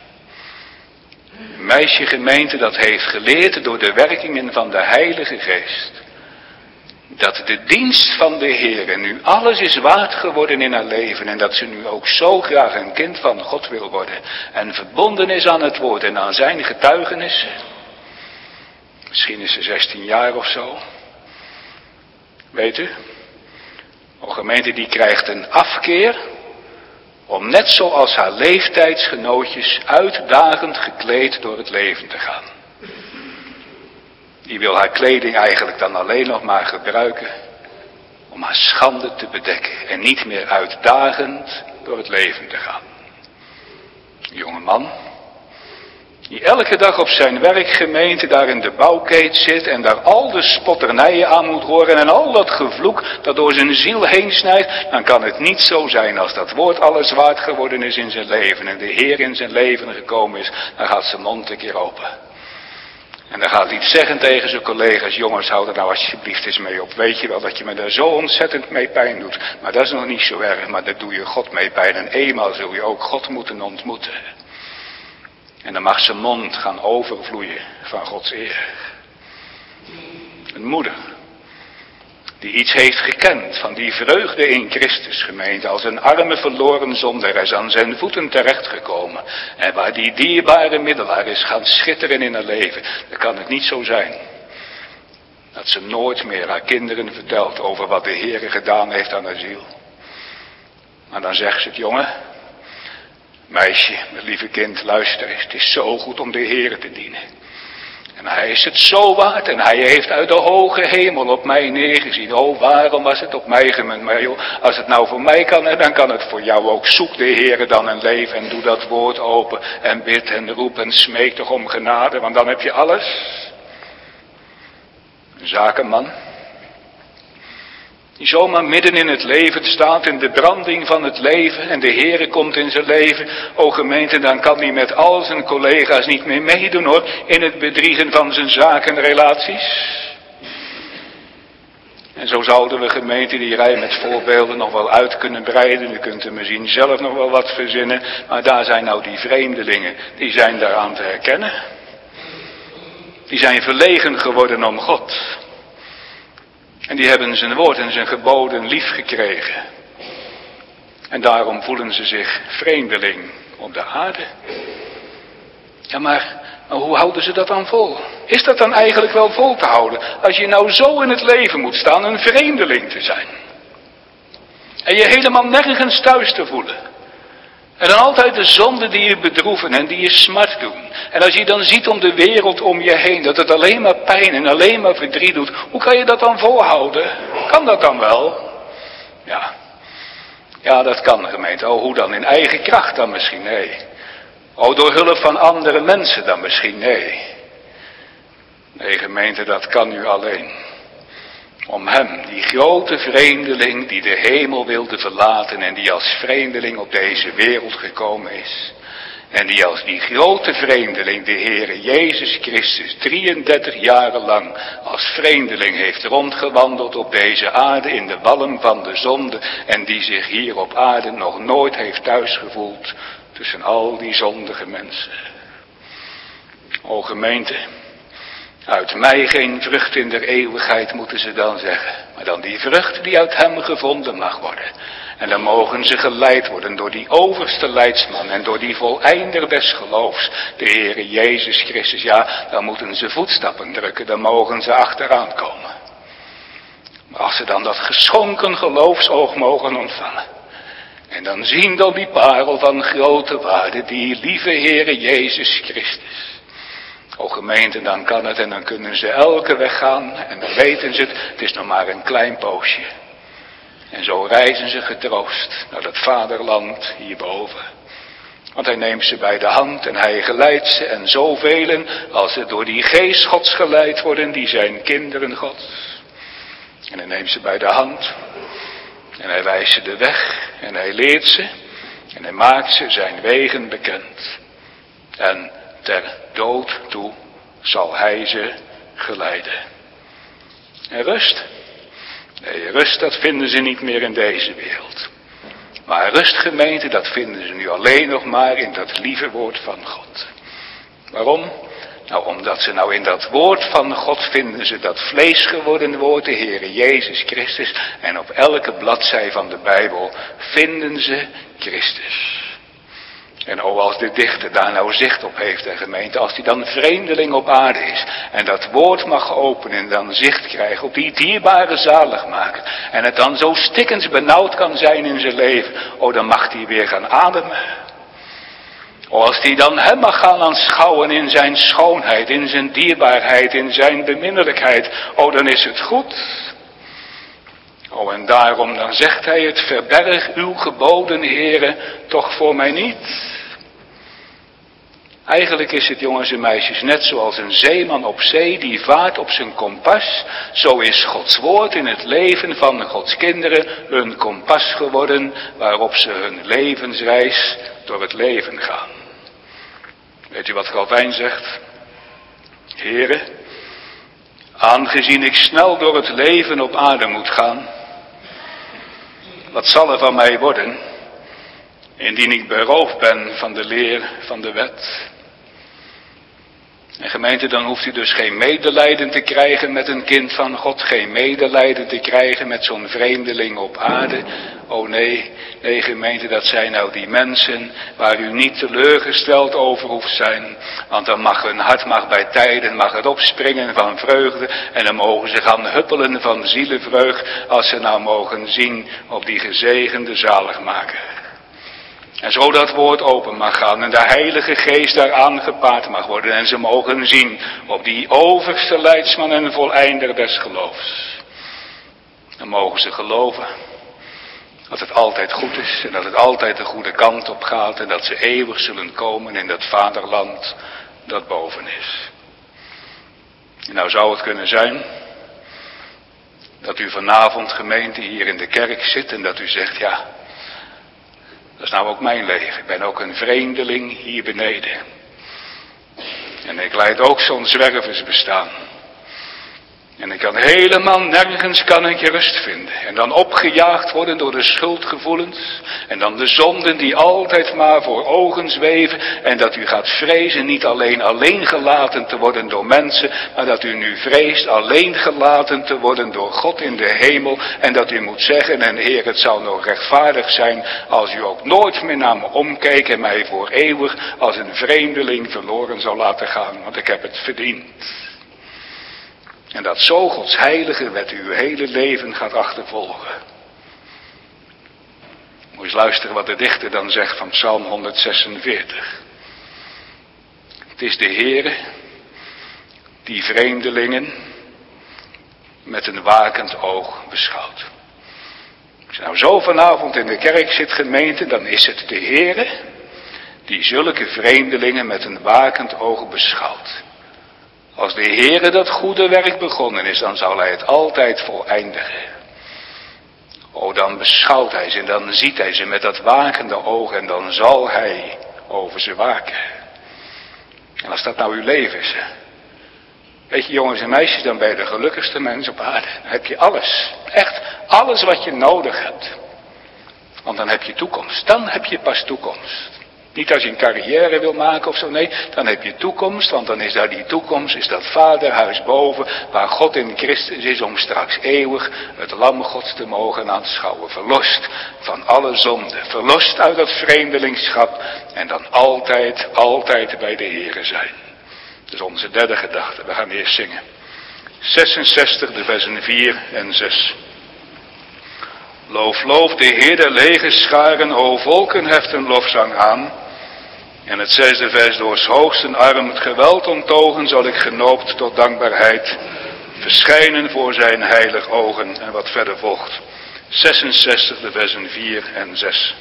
Een meisje gemeente dat heeft geleerd door de werkingen van de Heilige Geest. Dat de dienst van de Heer nu alles is waard geworden in haar leven. En dat ze nu ook zo graag een kind van God wil worden. En verbonden is aan het woord en aan zijn getuigenis. Misschien is ze zestien jaar of zo. Weet u? Een gemeente die krijgt een afkeer. Om net zoals haar leeftijdsgenootjes uitdagend gekleed door het leven te gaan. Die wil haar kleding eigenlijk dan alleen nog maar gebruiken om haar schande te bedekken en niet meer uitdagend door het leven te gaan. Een jonge man die elke dag op zijn werkgemeente daar in de bouwkeet zit en daar al de spotternijen aan moet horen en al dat gevloek dat door zijn ziel heen snijdt, dan kan het niet zo zijn als dat woord alles waard geworden is in zijn leven en de Heer in zijn leven gekomen is, dan gaat zijn mond een keer open. En dan gaat hij iets zeggen tegen zijn collega's, jongens, hou er nou alsjeblieft eens mee op. Weet je wel dat je me daar zo ontzettend mee pijn doet. Maar dat is nog niet zo erg, maar daar doe je God mee pijn. En eenmaal zul je ook God moeten ontmoeten. En dan mag zijn mond gaan overvloeien van Gods eer. Een moeder die iets heeft gekend van die vreugde in Christus gemeente, als een arme verloren zondares aan zijn voeten terechtgekomen. En waar die dierbare middelaar is gaan schitteren in haar leven. Dan kan het niet zo zijn dat ze nooit meer haar kinderen vertelt over wat de Heer gedaan heeft aan haar ziel. Maar dan zegt ze het, jongen, meisje, mijn lieve kind, luister eens, het is zo goed om de Heer te dienen. En hij is het zo waard en hij heeft uit de hoge hemel op mij neergezien. Oh, waarom was het op mij gemunt? Maar joh, als het nou voor mij kan, dan kan het voor jou ook. Zoek de Heere dan een leven en doe dat woord open. En bid en roep en smeek toch om genade, want dan heb je alles. Een zakenman die zomaar midden in het leven staat, in de branding van het leven, en de Heere komt in zijn leven. O gemeente, dan kan hij met al zijn collega's niet meer meedoen hoor, in het bedriegen van zijn zakenrelaties. En zo zouden we gemeente die rij met voorbeelden nog wel uit kunnen breiden. U kunt er misschien zelf nog wel wat verzinnen, maar daar zijn nou die vreemdelingen, die zijn daaraan te herkennen. Die zijn verlegen geworden om God. En die hebben zijn woord en zijn geboden lief gekregen. En daarom voelen ze zich vreemdeling op de aarde. Ja, maar, maar hoe houden ze dat dan vol? Is dat dan eigenlijk wel vol te houden? Als je nou zo in het leven moet staan, een vreemdeling te zijn. En je helemaal nergens thuis te voelen. En dan altijd de zonden die je bedroeven en die je smart doen. En als je dan ziet om de wereld om je heen, dat het alleen maar pijn en alleen maar verdriet doet. Hoe kan je dat dan volhouden? Kan dat dan wel? Ja, ja dat kan gemeente. Oh, hoe dan? In eigen kracht dan misschien? Nee. Oh, door hulp van andere mensen dan misschien? Nee. Nee, gemeente, dat kan u alleen. Om hem, die grote vreemdeling die de hemel wilde verlaten en die als vreemdeling op deze wereld gekomen is. En die als die grote vreemdeling de Heere Jezus Christus drieëndertig jaren lang als vreemdeling heeft rondgewandeld op deze aarde in de walm van de zonde. En die zich hier op aarde nog nooit heeft thuisgevoeld tussen al die zondige mensen. O gemeente, uit mij geen vrucht in der eeuwigheid moeten ze dan zeggen. Maar dan die vrucht die uit hem gevonden mag worden. En dan mogen ze geleid worden door die overste leidsman en door die voleinder des geloofs, de Heere Jezus Christus. Ja, dan moeten ze voetstappen drukken, dan mogen ze achteraan komen. Maar als ze dan dat geschonken geloofsoog mogen ontvangen. En dan zien dan die parel van grote waarde, die lieve Heere Jezus Christus. O gemeente, dan kan het en dan kunnen ze elke weg gaan en dan weten ze het, het is nog maar een klein poosje. En zo reizen ze getroost naar dat vaderland hierboven. Want hij neemt ze bij de hand en hij geleidt ze en zoveel als ze door die geest Gods geleid worden, die zijn kinderen Gods. En hij neemt ze bij de hand en hij wijst ze de weg en hij leert ze en hij maakt ze zijn wegen bekend. En ter dood toe zal hij ze geleiden. En rust? Nee, rust dat vinden ze niet meer in deze wereld. Maar rust, gemeente, dat vinden ze nu alleen nog maar in dat lieve woord van God. Waarom? Nou, omdat ze nou in dat woord van God vinden ze dat vlees geworden woord, de Heere Jezus Christus. En op elke bladzij van de Bijbel vinden ze Christus. En o, als de dichter daar nou zicht op heeft, de gemeente, als hij dan vreemdeling op aarde is en dat woord mag openen en dan zicht krijgt op die dierbare zaligmaker en het dan zo stikkens benauwd kan zijn in zijn leven, o, dan mag hij weer gaan ademen. O, als hij dan hem mag gaan aanschouwen in zijn schoonheid, in zijn dierbaarheid, in zijn beminnelijkheid, o, dan is het goed. O, en daarom dan zegt hij het, verberg uw geboden, Heere, toch voor mij niet. Eigenlijk is het, jongens en meisjes, net zoals een zeeman op zee die vaart op zijn kompas. Zo is Gods woord in het leven van Gods kinderen hun kompas geworden, waarop ze hun levensreis door het leven gaan. Weet u wat Calvijn zegt? Heere, aangezien ik snel door het leven op aarde moet gaan, wat zal er van mij worden, indien ik beroofd ben van de leer van de wet? En gemeente, dan hoeft u dus geen medelijden te krijgen met een kind van God, geen medelijden te krijgen met zo'n vreemdeling op aarde. Oh nee, nee gemeente, dat zijn nou die mensen waar u niet teleurgesteld over hoeft zijn. Want dan mag hun hart mag bij tijden, mag het opspringen van vreugde. En dan mogen ze gaan huppelen van zielenvreugd als ze nou mogen zien op die gezegende zaligmaker. En zo dat woord open mag gaan en de Heilige Geest daar aangepaard mag worden. En ze mogen zien op die overste leidsman en voleinder des geloofs. Dan mogen ze geloven dat het altijd goed is en dat het altijd de goede kant op gaat. En dat ze eeuwig zullen komen in dat vaderland dat boven is. En nou zou het kunnen zijn dat u vanavond, gemeente, hier in de kerk zit en dat u zegt, ja, dat is nou ook mijn leven. Ik ben ook een vreemdeling hier beneden. En ik leid ook zo'n zwerversbestaan. En ik kan helemaal nergens kan ik rust vinden. En dan opgejaagd worden door de schuldgevoelens. En dan de zonden die altijd maar voor ogen zweven. En dat u gaat vrezen niet alleen alleen gelaten te worden door mensen. Maar dat u nu vreest alleen gelaten te worden door God in de hemel. En dat u moet zeggen, en Heer, het zou nog rechtvaardig zijn als u ook nooit meer naar me omkeek. En mij voor eeuwig als een vreemdeling verloren zou laten gaan. Want ik heb het verdiend. En dat zo Gods heilige wet uw hele leven gaat achtervolgen. Moet eens luisteren wat de dichter dan zegt van Psalm honderdzesenveertig. Het is de Heere die vreemdelingen met een wakend oog beschouwt. Als je nou zo vanavond in de kerk zit, gemeente, dan is het de Heere die zulke vreemdelingen met een wakend oog beschouwt. Als de Heere dat goede werk begonnen is, dan zal hij het altijd voleindigen. O, dan beschouwt hij ze en dan ziet hij ze met dat wakende oog en dan zal hij over ze waken. En als dat nou uw leven is, hè? Weet je, jongens en meisjes, dan ben je de gelukkigste mens op aarde. Dan heb je alles, echt alles wat je nodig hebt. Want dan heb je toekomst, dan heb je pas toekomst. Niet als je een carrière wil maken of zo, nee, dan heb je toekomst, want dan is daar die toekomst, is dat vaderhuis boven, waar God in Christus is om straks eeuwig het lam Gods te mogen aanschouwen. Verlost van alle zonde, verlost uit dat vreemdelingschap en dan altijd, altijd bij de Heere zijn. Dat is onze derde gedachte, we gaan eerst zingen. zesenzestig, de versen vier en zes. Loof, loof de Heer der legerscharen, o volken heft een lofzang aan. En het zesde vers, door 's hoogsten arm het geweld onttogen, zal ik genoopt tot dankbaarheid verschijnen voor zijn heilig ogen. En wat verder volgt, zesenzestig, de versen vier en zes.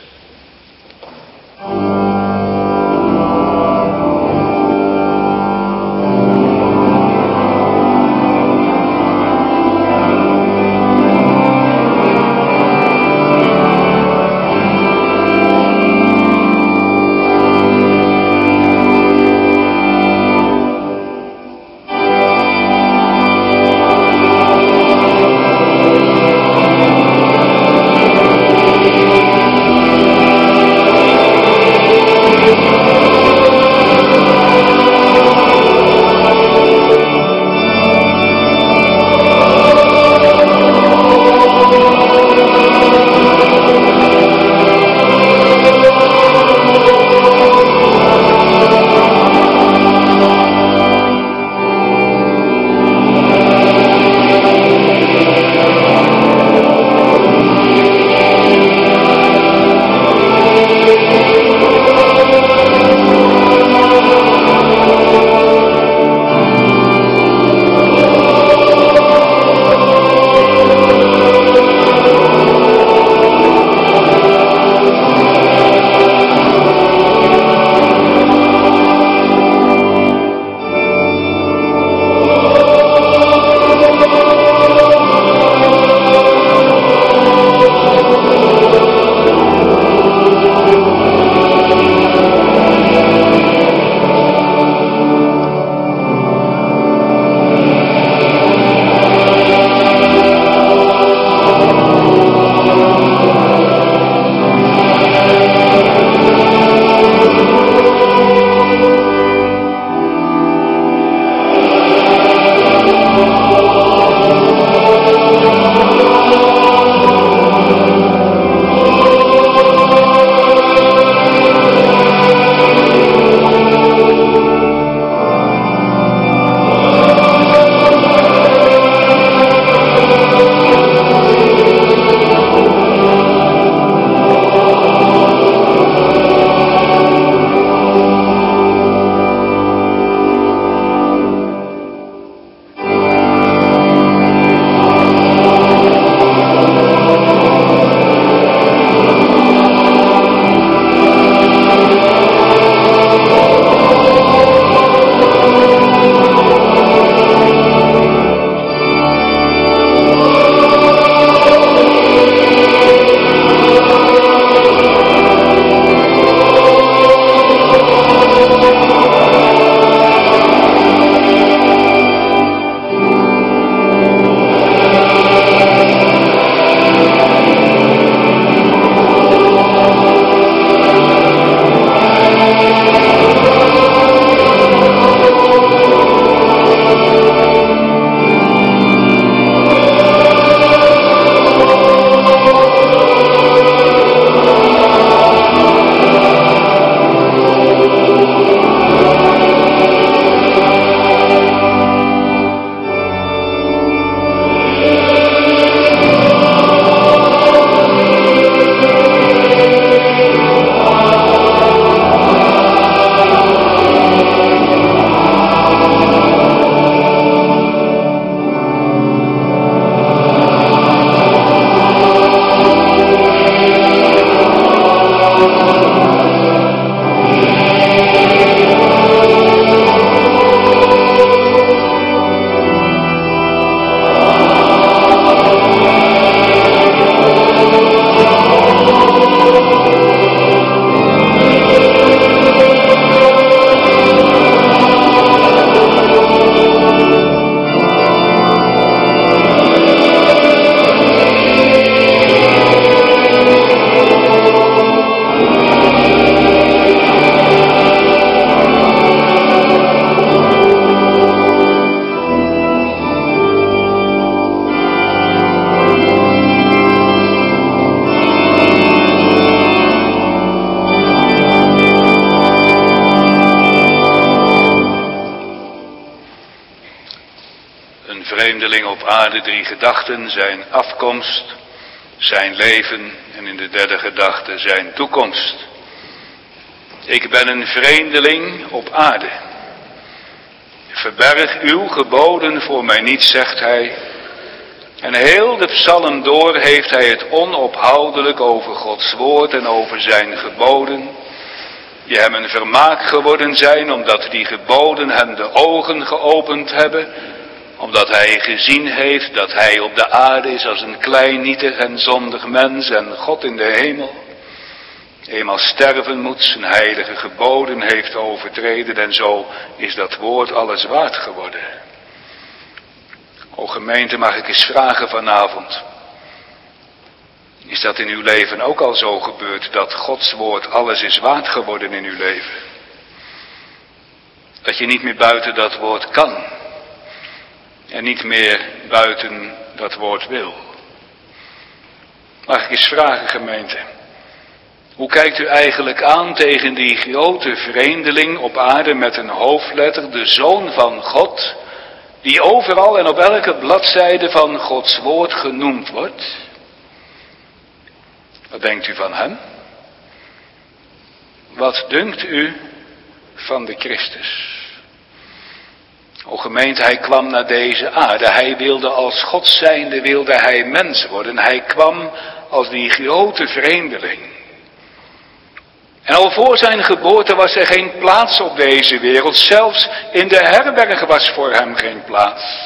Thank vreemdeling op aarde drie gedachten, zijn afkomst, zijn leven en in de derde gedachte zijn toekomst. Ik ben een vreemdeling op aarde. Verberg uw geboden voor mij niet, zegt hij. En heel de psalm door heeft hij het onophoudelijk over Gods woord en over zijn geboden, die hem een vermaak geworden zijn, omdat die geboden hem de ogen geopend hebben, omdat hij gezien heeft dat hij op de aarde is als een klein, nietig en zondig mens en God in de hemel eenmaal sterven moet, zijn heilige geboden heeft overtreden en zo is dat woord alles waard geworden. O gemeente, mag ik eens vragen vanavond, is dat in uw leven ook al zo gebeurd dat Gods woord alles is waard geworden in uw leven? Dat je niet meer buiten dat woord kan en niet meer buiten dat woord wil. Mag ik eens vragen, gemeente, hoe kijkt u eigenlijk aan tegen die grote vreemdeling op aarde met een hoofdletter, de Zoon van God, die overal en op elke bladzijde van Gods woord genoemd wordt? Wat denkt u van hem? Wat dunkt u van de Christus? O gemeente, hij kwam naar deze aarde. Hij wilde als God zijnde, wilde hij mens worden. Hij kwam als die grote vreemdeling. En al voor zijn geboorte was er geen plaats op deze wereld. Zelfs in de herberg was voor hem geen plaats.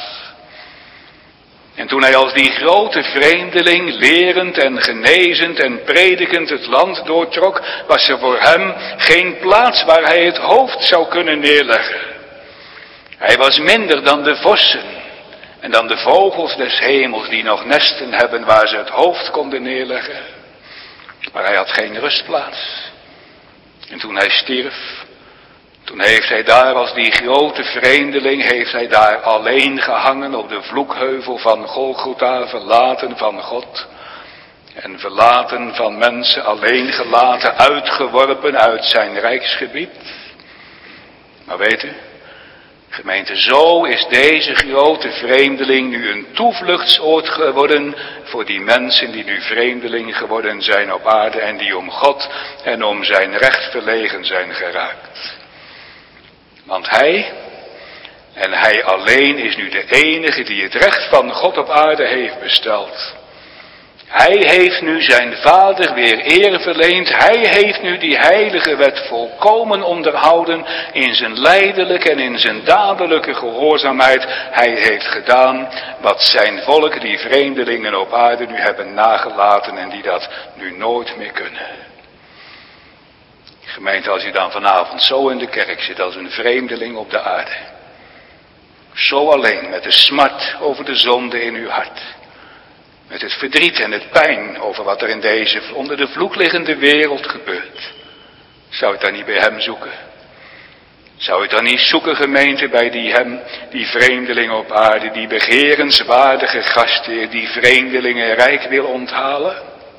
En toen hij als die grote vreemdeling, lerend en genezend en predikend het land doortrok, was er voor hem geen plaats waar hij het hoofd zou kunnen neerleggen. Hij was minder dan de vossen en dan de vogels des hemels die nog nesten hebben waar ze het hoofd konden neerleggen. Maar hij had geen rustplaats. En toen hij stierf, toen heeft hij daar als die grote vreemdeling, heeft hij daar alleen gehangen op de vloekheuvel van Golgotha, verlaten van God en verlaten van mensen, alleen gelaten, uitgeworpen uit zijn rijksgebied. Maar weet u, gemeente, zo is deze grote vreemdeling nu een toevluchtsoord geworden voor die mensen die nu vreemdeling geworden zijn op aarde en die om God en om zijn recht verlegen zijn geraakt. Want hij, en hij alleen, is nu de enige die het recht van God op aarde heeft besteld. Hij heeft nu zijn Vader weer eer verleend. Hij heeft nu die heilige wet volkomen onderhouden in zijn lijdelijke en in zijn dadelijke gehoorzaamheid. Hij heeft gedaan wat zijn volk, die vreemdelingen op aarde, nu hebben nagelaten en die dat nu nooit meer kunnen. Gemeente, als u dan vanavond zo in de kerk zit als een vreemdeling op de aarde, zo alleen met de smart over de zonde in uw hart, met het verdriet en het pijn over wat er in deze onder de vloek liggende wereld gebeurt, zou u het dan niet bij hem zoeken? Zou u het dan niet zoeken, gemeente, bij die hem, die vreemdeling op aarde, die begerenswaardige gastheer, die vreemdelingen rijk wil onthalen?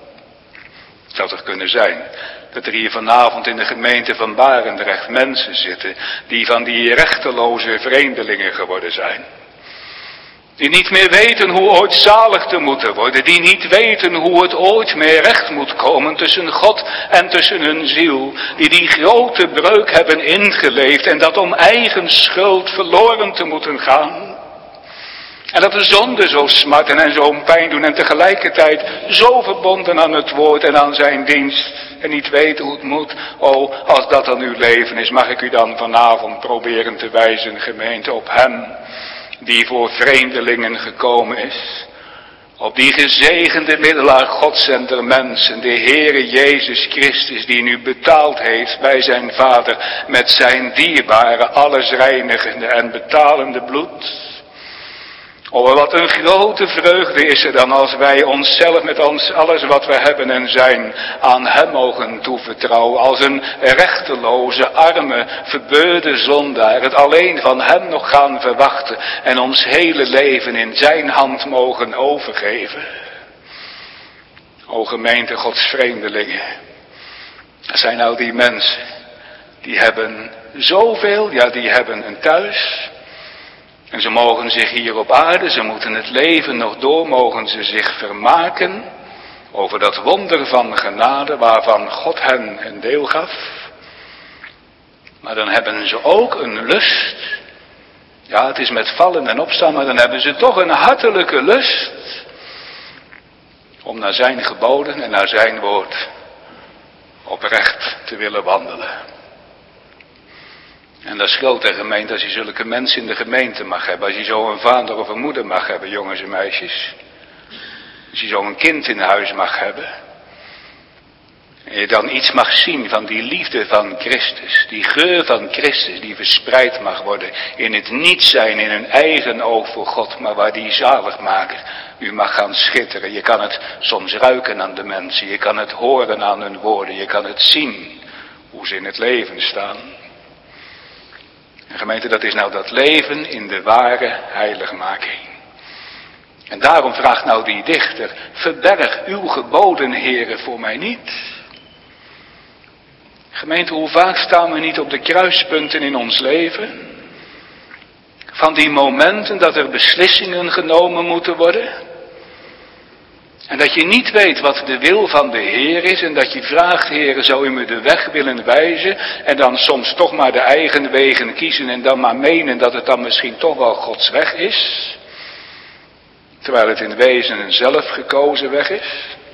Het zou toch kunnen zijn dat er hier vanavond in de gemeente van Barendrecht mensen zitten die van die rechteloze vreemdelingen geworden zijn. Die niet meer weten hoe ooit zalig te moeten worden. Die niet weten hoe het ooit meer recht moet komen tussen God en tussen hun ziel. Die die grote breuk hebben ingeleefd en dat om eigen schuld verloren te moeten gaan. En dat de zonde zo smarten en zo pijn doen en tegelijkertijd zo verbonden aan het woord en aan zijn dienst. En niet weten hoe het moet. Oh, als dat dan uw leven is, mag ik u dan vanavond proberen te wijzen, gemeente, op hem die voor vreemdelingen gekomen is. Op die gezegende middelaar Gods en der mensen, de Heere Jezus Christus, die nu betaald heeft bij zijn Vader met zijn dierbare, alles reinigende en betalende bloed. Oh, wat een grote vreugde is er dan als wij onszelf met ons, alles wat we hebben en zijn, aan hem mogen toevertrouwen. Als een rechteloze, arme, verbeurde zondaar, het alleen van hem nog gaan verwachten en ons hele leven in zijn hand mogen overgeven. O gemeente Gods vreemdelingen, er zijn nou die mensen, die hebben zoveel, ja die hebben een thuis. En ze mogen zich hier op aarde, ze moeten het leven nog door, mogen ze zich vermaken over dat wonder van genade waarvan God hen een deel gaf. Maar dan hebben ze ook een lust. Ja, het is met vallen en opstaan, maar dan hebben ze toch een hartelijke lust om naar zijn geboden en naar zijn woord oprecht te willen wandelen. En dat scheelt de gemeente als je zulke mensen in de gemeente mag hebben. Als je zo een vader of een moeder mag hebben, jongens en meisjes. Als je zo een kind in huis mag hebben. En je dan iets mag zien van die liefde van Christus. Die geur van Christus die verspreid mag worden. In het niet zijn, in hun eigen oog voor God. Maar waar die zaligmaker u mag gaan schitteren. Je kan het soms ruiken aan de mensen. Je kan het horen aan hun woorden. Je kan het zien hoe ze in het leven staan. En gemeente, dat is nou dat leven in de ware heiligmaking. En daarom vraagt nou die dichter, verberg uw geboden, Heere, voor mij niet. Gemeente, hoe vaak staan we niet op de kruispunten in ons leven? Van die momenten dat er beslissingen genomen moeten worden. En dat je niet weet wat de wil van de Heer is. En dat je vraagt, Heere, zou u me de weg willen wijzen? En dan soms toch maar de eigen wegen kiezen en dan maar menen dat het dan misschien toch wel Gods weg is. Terwijl het in wezen een zelfgekozen weg is.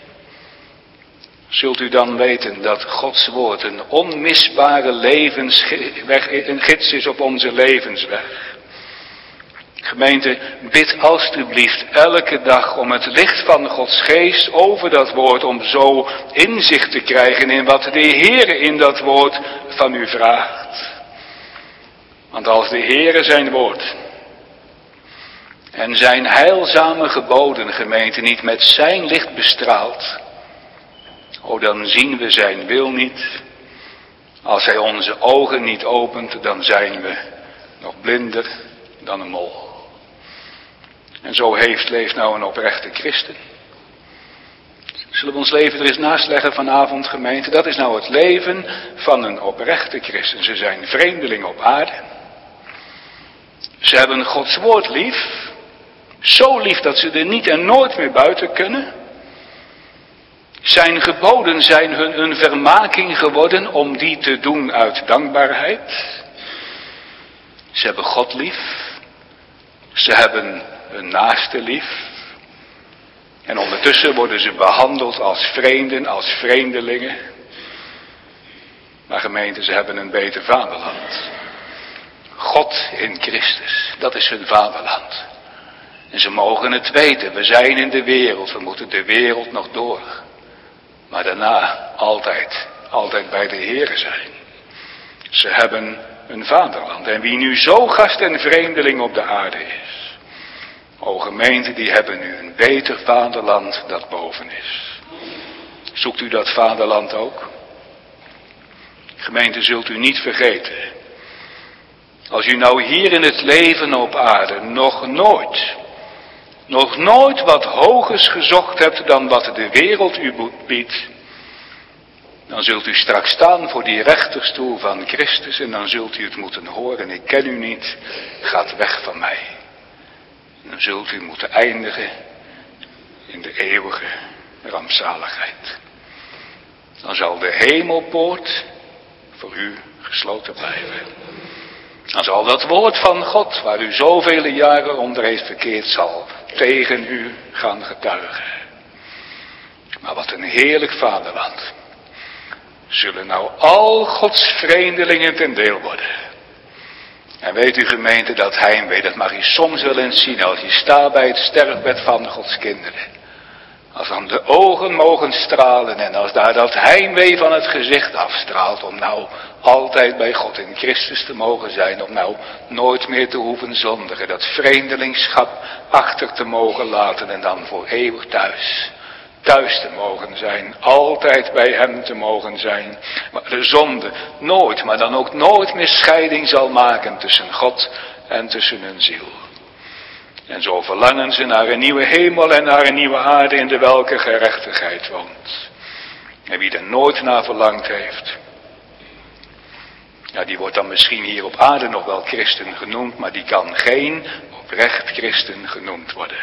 Zult u dan weten dat Gods woord een onmisbare levensweg, een gids is op onze levensweg. Gemeente, bid alstublieft elke dag om het licht van Gods geest over dat woord, om zo inzicht te krijgen in wat de Heere in dat woord van u vraagt. Want als de Heere zijn woord en zijn heilzame geboden, gemeente, niet met zijn licht bestraalt, oh, dan zien we zijn wil niet. Als hij onze ogen niet opent, dan zijn we nog blinder dan een mol. En zo heeft, leeft nou een oprechte christen. Zullen we ons leven er eens naast leggen vanavond, gemeente? Dat is nou het leven van een oprechte christen. Ze zijn vreemdeling op aarde. Ze hebben Gods woord lief. Zo lief dat ze er niet en nooit meer buiten kunnen. Zijn geboden zijn hun een vermaking geworden om die te doen uit dankbaarheid. Ze hebben God lief. Ze hebben hun naaste lief. En ondertussen worden ze behandeld als vreemden, als vreemdelingen. Maar gemeente, ze hebben een beter vaderland. God in Christus, dat is hun vaderland. En ze mogen het weten, we zijn in de wereld, we moeten de wereld nog door. Maar daarna altijd, altijd bij de Heere zijn. Ze hebben een vaderland. En wie nu zo gast en vreemdeling op de aarde is. O gemeente, die hebben nu een beter vaderland dat boven is. Zoekt u dat vaderland ook? Gemeente, zult u niet vergeten. Als u nou hier in het leven op aarde nog nooit, nog nooit wat hogers gezocht hebt dan wat de wereld u biedt, dan zult u straks staan voor die rechterstoel van Christus en dan zult u het moeten horen. Ik ken u niet, gaat weg van mij. En dan zult u moeten eindigen in de eeuwige rampzaligheid. Dan zal de hemelpoort voor u gesloten blijven. Dan zal dat woord van God, waar u zoveel jaren onder heeft verkeerd, zal tegen u gaan getuigen. Maar wat een heerlijk vaderland. Zullen nou al Gods vreemdelingen ten deel worden. En weet u gemeente, dat heimwee, dat mag je soms wel eens zien als je staat bij het sterfbed van Gods kinderen. Als dan de ogen mogen stralen en als daar dat heimwee van het gezicht afstraalt om nou altijd bij God in Christus te mogen zijn, om nou nooit meer te hoeven zondigen, dat vreemdelingschap achter te mogen laten en dan voor eeuwig thuis. Thuis te mogen zijn, altijd bij hem te mogen zijn. Maar de zonde nooit, maar dan ook nooit meer scheiding zal maken tussen God en tussen hun ziel. En zo verlangen ze naar een nieuwe hemel en naar een nieuwe aarde in de welke gerechtigheid woont. En wie er nooit naar verlangd heeft, ja, Nou, die wordt dan misschien hier op aarde nog wel christen genoemd, maar die kan geen oprecht christen genoemd worden.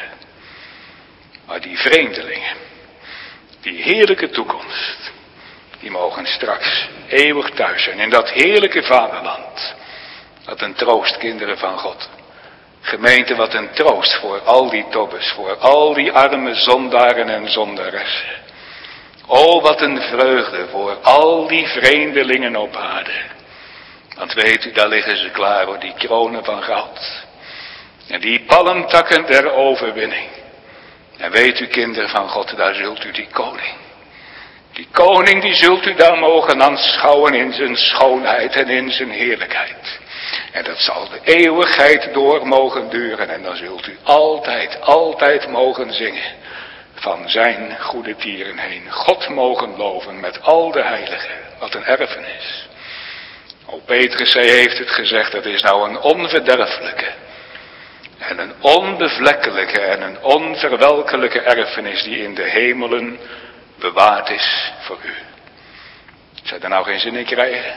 Maar die vreemdelingen, die heerlijke toekomst, die mogen straks eeuwig thuis zijn in dat heerlijke vaderland. Wat een troost, kinderen van God. Gemeente, wat een troost voor al die tobbes, voor al die arme zondaren en zondaressen. O, wat een vreugde voor al die vreemdelingen op aarde. Want weet u, daar liggen ze klaar hoor, die kronen van goud. En die palmtakken der overwinning. En weet u, kinderen van God, daar zult u die koning. Die koning, die zult u daar mogen aanschouwen in zijn schoonheid en in zijn heerlijkheid. En dat zal de eeuwigheid door mogen duren. En dan zult u altijd, altijd mogen zingen. Van zijn goede tieren heen. God mogen loven met al de heiligen. Wat een erfenis. O, Petrus, zij heeft het gezegd, dat is nou een onverderfelijke. En een onbevlekkelijke en een onverwelkelijke erfenis die in de hemelen bewaard is voor u. Zou je daar nou geen zin in krijgen?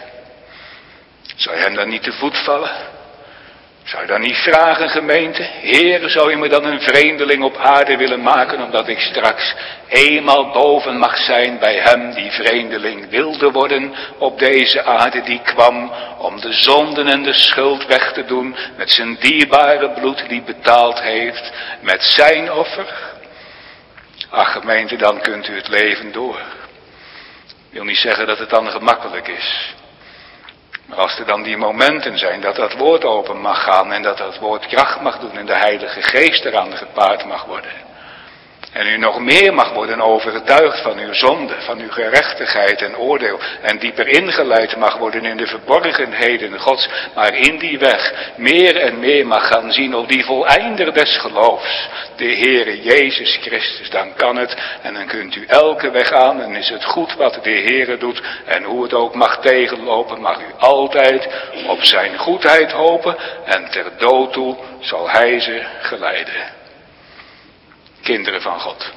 Zou je hem dan niet te voet vallen? Zou je dan niet vragen, gemeente? Heer, zou je me dan een vreemdeling op aarde willen maken, omdat ik straks eenmaal boven mag zijn bij hem die vreemdeling wilde worden op deze aarde, die kwam om de zonden en de schuld weg te doen met zijn dierbare bloed die betaald heeft met zijn offer? Ach, gemeente, dan kunt u het leven door. Ik wil niet zeggen dat het dan gemakkelijk is. Maar als er dan die momenten zijn dat dat woord open mag gaan en dat dat woord kracht mag doen en de Heilige Geest eraan gepaard mag worden. En u nog meer mag worden overtuigd van uw zonde, van uw gerechtigheid en oordeel. En dieper ingeleid mag worden in de verborgenheden Gods. Maar in die weg meer en meer mag gaan zien op die voleinder des geloofs. De Heere Jezus Christus. Dan kan het en dan kunt u elke weg aan en is het goed wat de Heere doet. En hoe het ook mag tegenlopen mag u altijd op zijn goedheid hopen. En ter dood toe zal hij ze geleiden. Kinderen van God.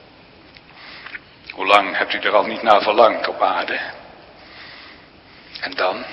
Hoe lang hebt u er al niet naar verlangd op aarde? En dan?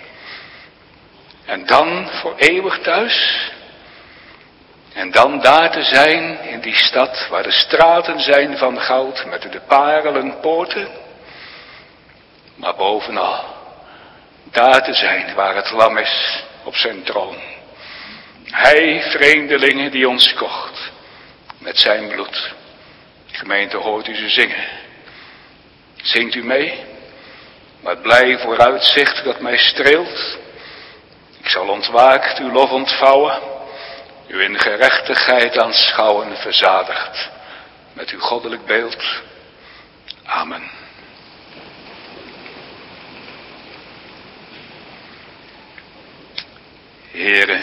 En dan voor eeuwig thuis? En dan daar te zijn in die stad waar de straten zijn van goud met de parelenpoorten? Maar bovenal, daar te zijn waar het lam is op zijn troon. Hij, vreemdelingen die ons kocht. Met zijn bloed. Gemeente, hoort u ze zingen. Zingt u mee? Wat blij vooruitzicht dat mij streelt. Ik zal ontwaakt uw lof ontvouwen. U in gerechtigheid aanschouwen verzadigd. Met uw goddelijk beeld. Amen. Heere.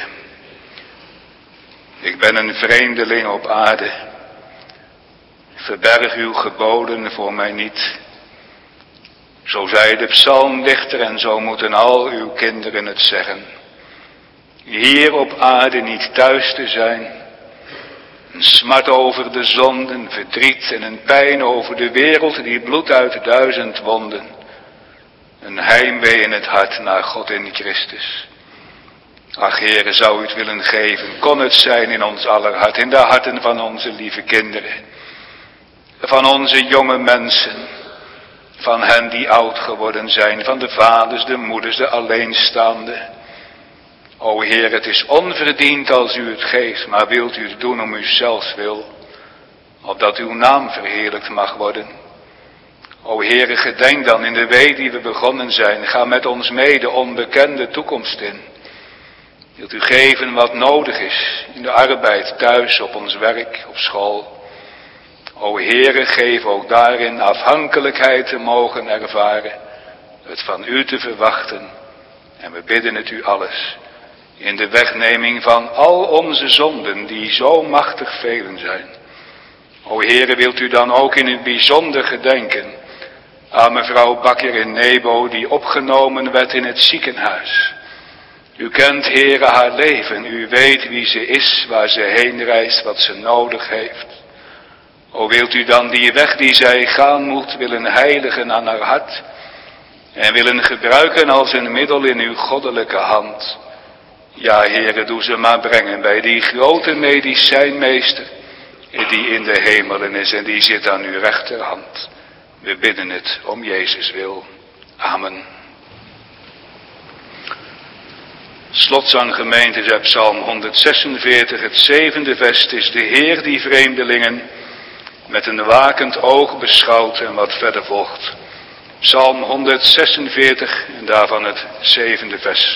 Ik ben een vreemdeling op aarde. Verberg uw geboden voor mij niet. Zo zei de psalmdichter en zo moeten al uw kinderen het zeggen. Hier op aarde niet thuis te zijn. Een smart over de zonden, verdriet en een pijn over de wereld die bloedt uit duizend wonden. Een heimwee in het hart naar God in Christus. Ach, Heere, zou u het willen geven, kon het zijn in ons aller hart, in de harten van onze lieve kinderen, van onze jonge mensen, van hen die oud geworden zijn, van de vaders, de moeders, de alleenstaanden. O Heer, het is onverdiend als u het geeft, maar wilt u het doen om uzelfs wil, opdat uw naam verheerlijkt mag worden. O Heere, gedenk dan in de wee die we begonnen zijn, ga met ons mee de onbekende toekomst in. Wilt u geven wat nodig is in de arbeid, thuis, op ons werk, op school. O Heere, geef ook daarin afhankelijkheid te mogen ervaren, het van u te verwachten. En we bidden het u alles in de wegneming van al onze zonden die zo machtig velen zijn. O Heere, wilt u dan ook in het bijzonder gedenken aan mevrouw Bakker in Nebo die opgenomen werd in het ziekenhuis. U kent, Heere, haar leven. U weet wie ze is, waar ze heen reist, wat ze nodig heeft. O, wilt u dan die weg die zij gaan moet willen heiligen aan haar hart? en willen gebruiken als een middel in uw goddelijke hand. Ja, Heere, doe ze maar brengen bij die grote medicijnmeester die in de hemelen is en die zit aan uw rechterhand. We bidden het om Jezus wil. Amen. Slotzang gemeente uit Psalm honderdzesenveertig, het zevende vers. Het is de Heer die vreemdelingen met een wakend oog beschouwt en wat verder volgt. Psalm honderdzesenveertig en daarvan het zevende vers.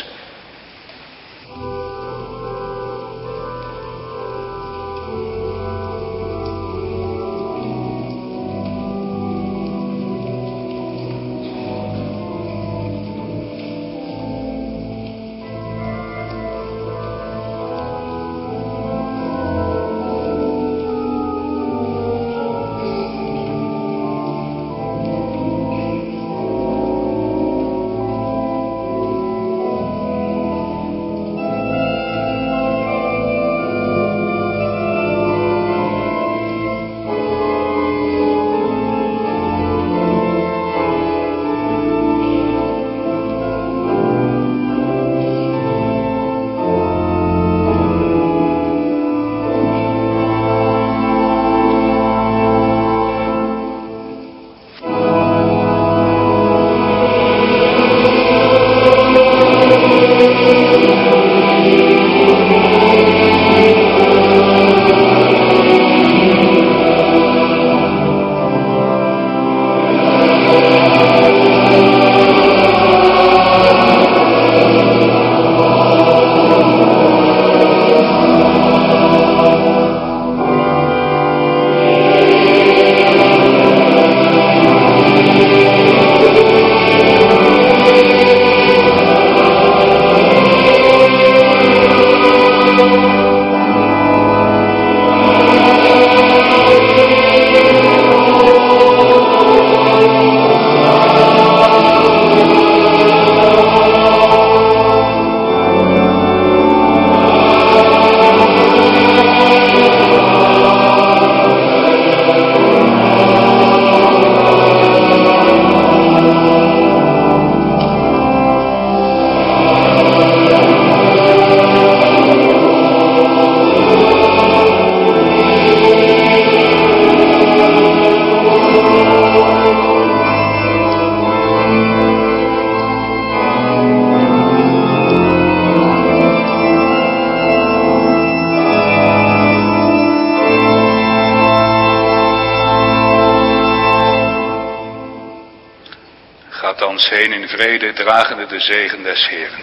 Heen in vrede, dragende de zegen des Heeren.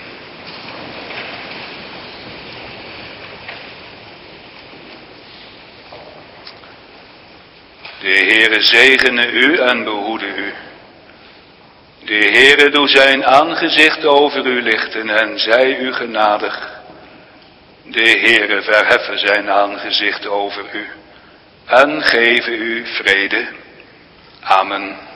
De Heere zegene u en behoede u. De Heere doe zijn aangezicht over u lichten en zij u genadig. De Heere verheffen zijn aangezicht over u en geven u vrede. Amen.